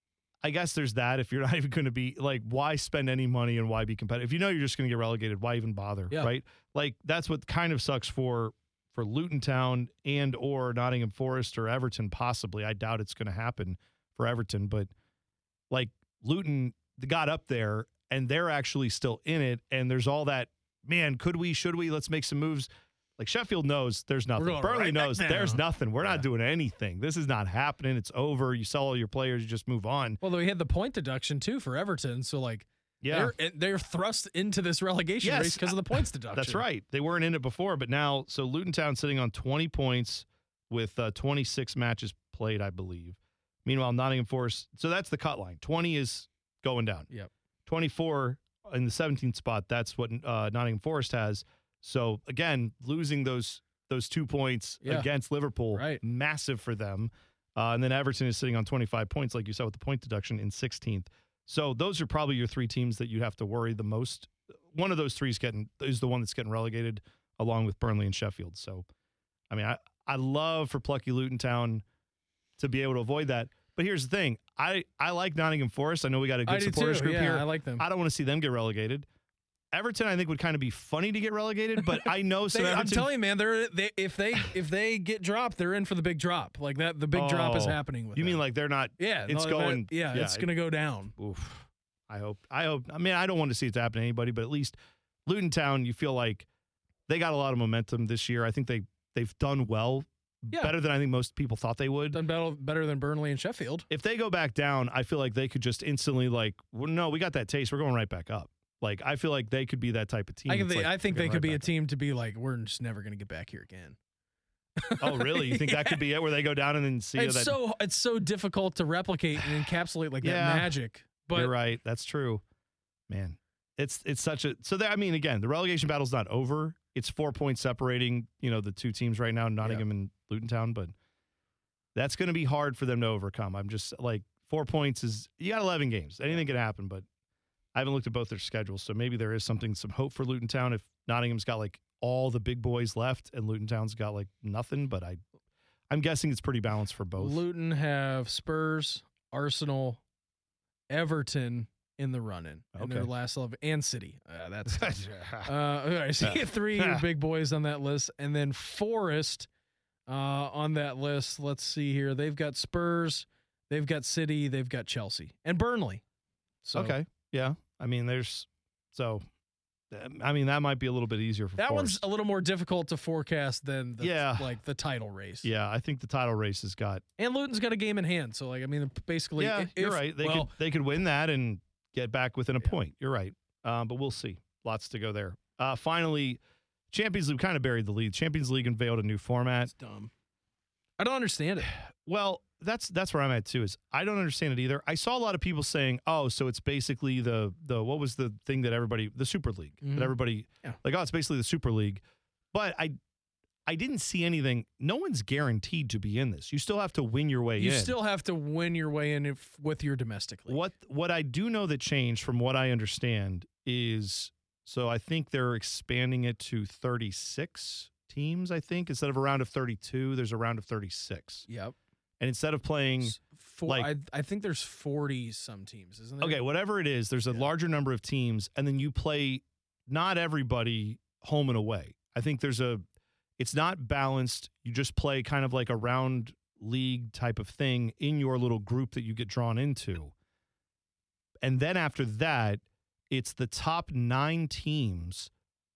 I guess there's that. If you're not even going to be like, why spend any money and why be competitive? If you know you're just going to get relegated, why even bother? Yeah. Right? Like, that's what kind of sucks for for Luton Town and or Nottingham Forest or Everton. Possibly, I doubt it's going to happen for Everton, but like Luton got up there and they're actually still in it. And there's all that, man, could we, should we, let's make some moves. Like Sheffield knows there's nothing. going Burnley right back knows down. there's nothing. We're Yeah. not doing anything. This is not happening. It's over. You sell all your players. You just move on. Well, we had the point deduction too for Everton, so like Yeah, they're they're thrust into this relegation Yes, race because of the points deduction. that's right. They weren't in it before, but now, so Luton Town sitting on twenty points with uh, twenty-six matches played, I believe. Meanwhile, Nottingham Forest, so that's the cut line. twenty is going down. Yep. twenty-four in the seventeenth spot, that's what uh, Nottingham Forest has. So, again, losing those those two points Yeah. against Liverpool, Right. massive for them. Uh, and then Everton is sitting on twenty-five points, like you said, with the point deduction in sixteenth. So those are probably your three teams that you have to worry the most. One of those three is getting is the one that's getting relegated, along with Burnley and Sheffield. So, I mean, I, I love for plucky Luton Town to be able to avoid that. But here's the thing. I, I like Nottingham Forest. I know we got a I good do supporters too. group Yeah, here. I like them. I don't want to see them get relegated. Everton, I think, would kind of be funny to get relegated, but I know some They, I'm Everton. telling you, man, they're they, if they if they get dropped, they're in for the big drop. Like that, the big drop is Oh, happening with You mean them. like they're not? yeah, it's no, going- that- yeah, yeah, it's gonna go down. Oof. I hope. I hope. I mean, I don't want to see it happen to anybody, but at least Luton Town, you feel like they got a lot of momentum this year. I think they they've done well, Yeah. better than I think most people thought they would. Done better, better than Burnley and Sheffield. If they go back down, I feel like they could just instantly like, well, no, we got that taste. We're going right back up. Like, I feel like they could be that type of team. I, can It's think, like, I think we're they going could be right a back team to be like, we're just never gonna get back here again. up. Oh, really? You think that could be it, where they go down and then see It's that? so it's so difficult to replicate and encapsulate like Yeah. that magic. But You're right. That's true. Man, it's it's such a so that I mean again, the relegation battle's not over. It's four points separating, you know, the two teams right now, Nottingham and Luton Town, but that's going to be hard for them to overcome. I'm just like four points is you got eleven games. Anything can happen, but I haven't looked at both their schedules, so maybe there is something some hope for Luton Town if Nottingham's got like all the big boys left and Luton Town's got like nothing, but I I'm guessing it's pretty balanced for both. Luton have Spurs, Arsenal, Everton in the run-in, and their Okay. last eleven, and City. Uh, that's uh, I see three big boys on that list, and then Forest uh, on that list. Let's see here. They've got Spurs, they've got City, they've got Chelsea, and Burnley. So Okay. Yeah. I mean, there's so I mean, that might be a little bit easier for That Forrest. one's a little more difficult to forecast than the, Yeah. like the title race. Yeah, I think the title race has got. And Luton's got a game in hand, so like I mean, basically, Yeah, if, you're right. They well, could they could win that and get back within a Yeah. point. You're right. Um, but we'll see. Lots to go there. Uh, finally, Champions League kind of buried the lead. Champions League unveiled a new format. it's dumb. I don't understand it. Well, that's that's where I'm at too. Is I don't understand it either. I saw a lot of people saying, "Oh, so it's basically the the what was the thing that everybody the Super League Mhm. that everybody Yeah. like? Oh, it's basically the Super League." But I I didn't see anything. No one's guaranteed to be in this. You still have to win your way You in. still have to win your way in if, with your domestic league. What what I do know that changed from what I understand is so I think they're expanding it to thirty-six teams. I think instead of a round of thirty-two, there's a round of thirty-six. Yep. And instead of playing S- Four, like- I, I think there's forty some teams, isn't there? okay, whatever it is, there's a Yeah. larger number of teams, and then you play not everybody home and away. I think there's a it's not balanced. You just play kind of like a round league type of thing in your little group that you get drawn into. And then after that, it's the top nine teams.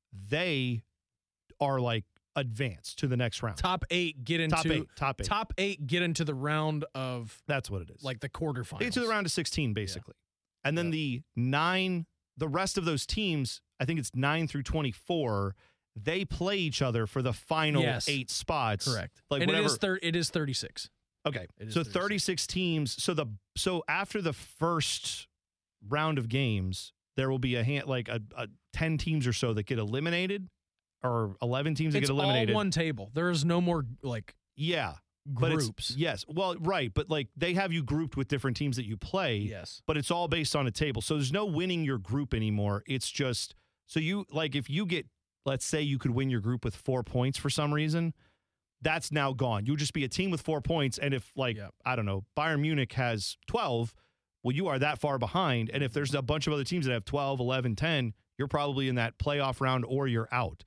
They are like advanced to the next round. Top eight get into top eight. Top eight. top eight get into the round of That's what it is. like the quarterfinals. Into the round of sixteen, basically. And then the nine, the rest of those teams, I think it's nine through twenty-four, they play each other for the final Yes. eight spots. Correct. Like and whatever. it is thir- it is thirty-six. Okay. It is So thirty-six. thirty-six teams. So the so after the first round of games, there will be a hand like a, a ten teams or so that get eliminated, or eleven teams that It's get eliminated. all one table. There is no more like yeah. But groups. it's yes. Well, right, but like they have you grouped with different teams that you play. Yes. But it's all based on a table. So there's no winning your group anymore. It's just so you like if you get, let's say you could win your group with four points for some reason, that's now gone. You'll just be a team with four points. And if like, Yep. I don't know, Bayern Munich has twelve, well, you are that far behind. And if there's a bunch of other teams that have twelve, eleven, ten, you're probably in that playoff round or you're out.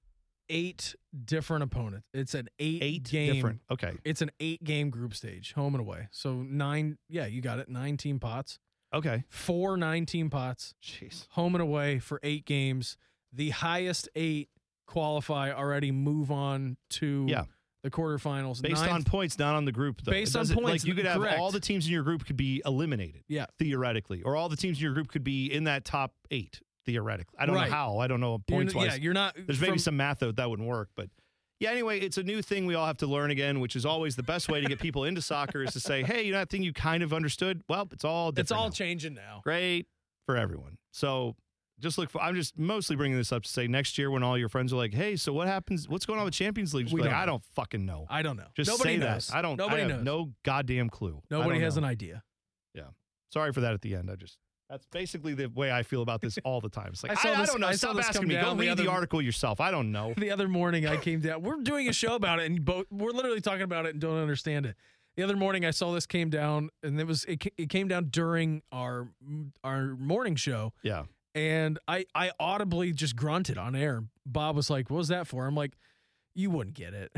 Eight different opponents. It's an eight, Eight game. different. Okay. It's an eight game group stage, home and away. So nine. Yeah, you got it. Nine team pots. Okay. Four nine team pots, Jeez. home and away for eight games. The highest eight qualify already move on to Yeah. the quarterfinals. Based Ninth- on points, not on the group. Though. Based It on doesn't- points, like you could have correct. all the teams in your group could be eliminated. Yeah. Theoretically, or all the teams in your group could be in that top eight. Theoretically, I don't Right. know how. I don't know You're n- points wise. Yeah, you're not. There's maybe from- some math that that wouldn't work, but yeah. Anyway, it's a new thing we all have to learn again, which is always the best way to get people into soccer is to say, "Hey, you know that thing you kind of understood? Well, it's all different It's all now. changing now. Great for everyone." So just look for. I'm just mostly bringing this up to say next year when all your friends are like, "Hey, so what happens? What's going on with Champions League?" Just We be like, don't I know. don't fucking know. I don't know. Just Nobody say knows. that. I don't. Nobody I have knows. no goddamn clue. I Nobody don't has know. an idea. Sorry for that at the end. I just that's basically the way I feel about this all the time. It's like I saw I, I this- don't know. I saw Stop this asking come me. Go down the read the other- article yourself. I don't know. The other morning I came down. We're doing a show about it, and both we're literally talking about it and don't understand it. The other morning I saw this came down, and it was it, ca- it came down during our our morning show, Yeah. and I I audibly just grunted on air. Bob was like, "What was that for?" I'm like, "You wouldn't get it."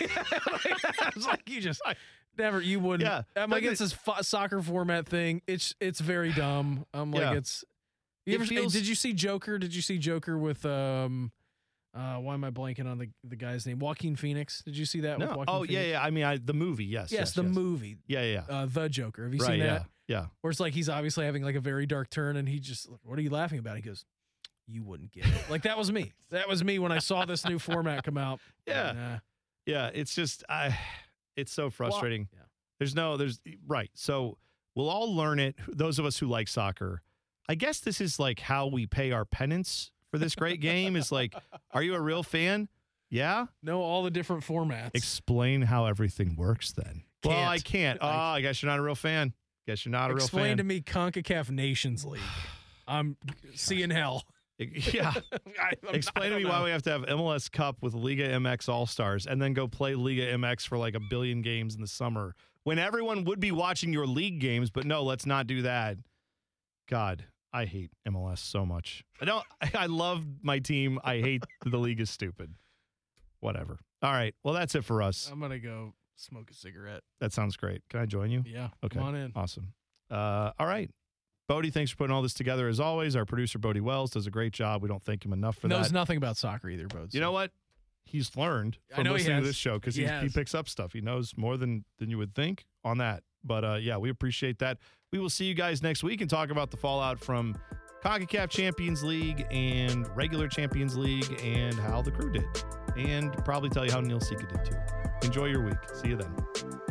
I was like, "You just never. You wouldn't." Yeah. I'm like, Like "It's this fo- soccer format thing. It's it's very dumb." I'm like, Yeah. "It's." You It ever, feels- did you see Joker? Did you see Joker with um? Uh, why am I blanking on the the guy's name? Joaquin Phoenix. Did you see that? With No. Joaquin Oh yeah, Phoenix? yeah. I mean, I the movie. Yes. Yes, Yes. the yes. movie, Yeah, yeah. yeah. uh, The Joker. Have you right. seen Yeah. that? Yeah. Where it's like he's obviously having like a very dark turn, and he just, like, what are you laughing about? He goes, "You wouldn't get it." Like that was me. That was me when I saw this new format come out. Yeah. Nah. Yeah. It's just I. It's so frustrating. Yeah. There's no. There's right. So we'll all learn it. Those of us who like soccer. I guess this is like how we pay our penance for this great game. Is like, are you a real fan? Yeah. Know all the different formats. Explain how everything works then. Well, Can't. I can't. Oh, I- I guess you're not a real fan. Guess you're not a real Explain fan. to me CONCACAF Nations League. I'm seeing hell. Yeah. I, I'm- Explain I to don't me why know. we have to have M L S Cup with Liga M X All-Stars and then go play Liga M X for like a billion games in the summer when everyone would be watching your league games, but no, let's not do that. God, I hate M L S so much. I don't I love my team. I hate the league is stupid. Whatever. All right. Well, that's it for us. I'm gonna go smoke a cigarette. That sounds great. Can I join you? Yeah. Okay. Come on in. Awesome. Uh, all right. Bodie, thanks for putting all this together as always. Our producer, Bodie Wells, does a great job. We don't thank him enough for Knows that. nothing about soccer either, Bode. You know what? He's learned I from know he listening to has. this show because He he, he has. picks up stuff. He knows more than, than you would think on that. But, uh, yeah, we appreciate that. We will see you guys next week and talk about the fallout from CONCACAF Champions League and regular Champions League and how the Crew did. And probably tell you how Neil Sika did, too. Enjoy your week. See you then.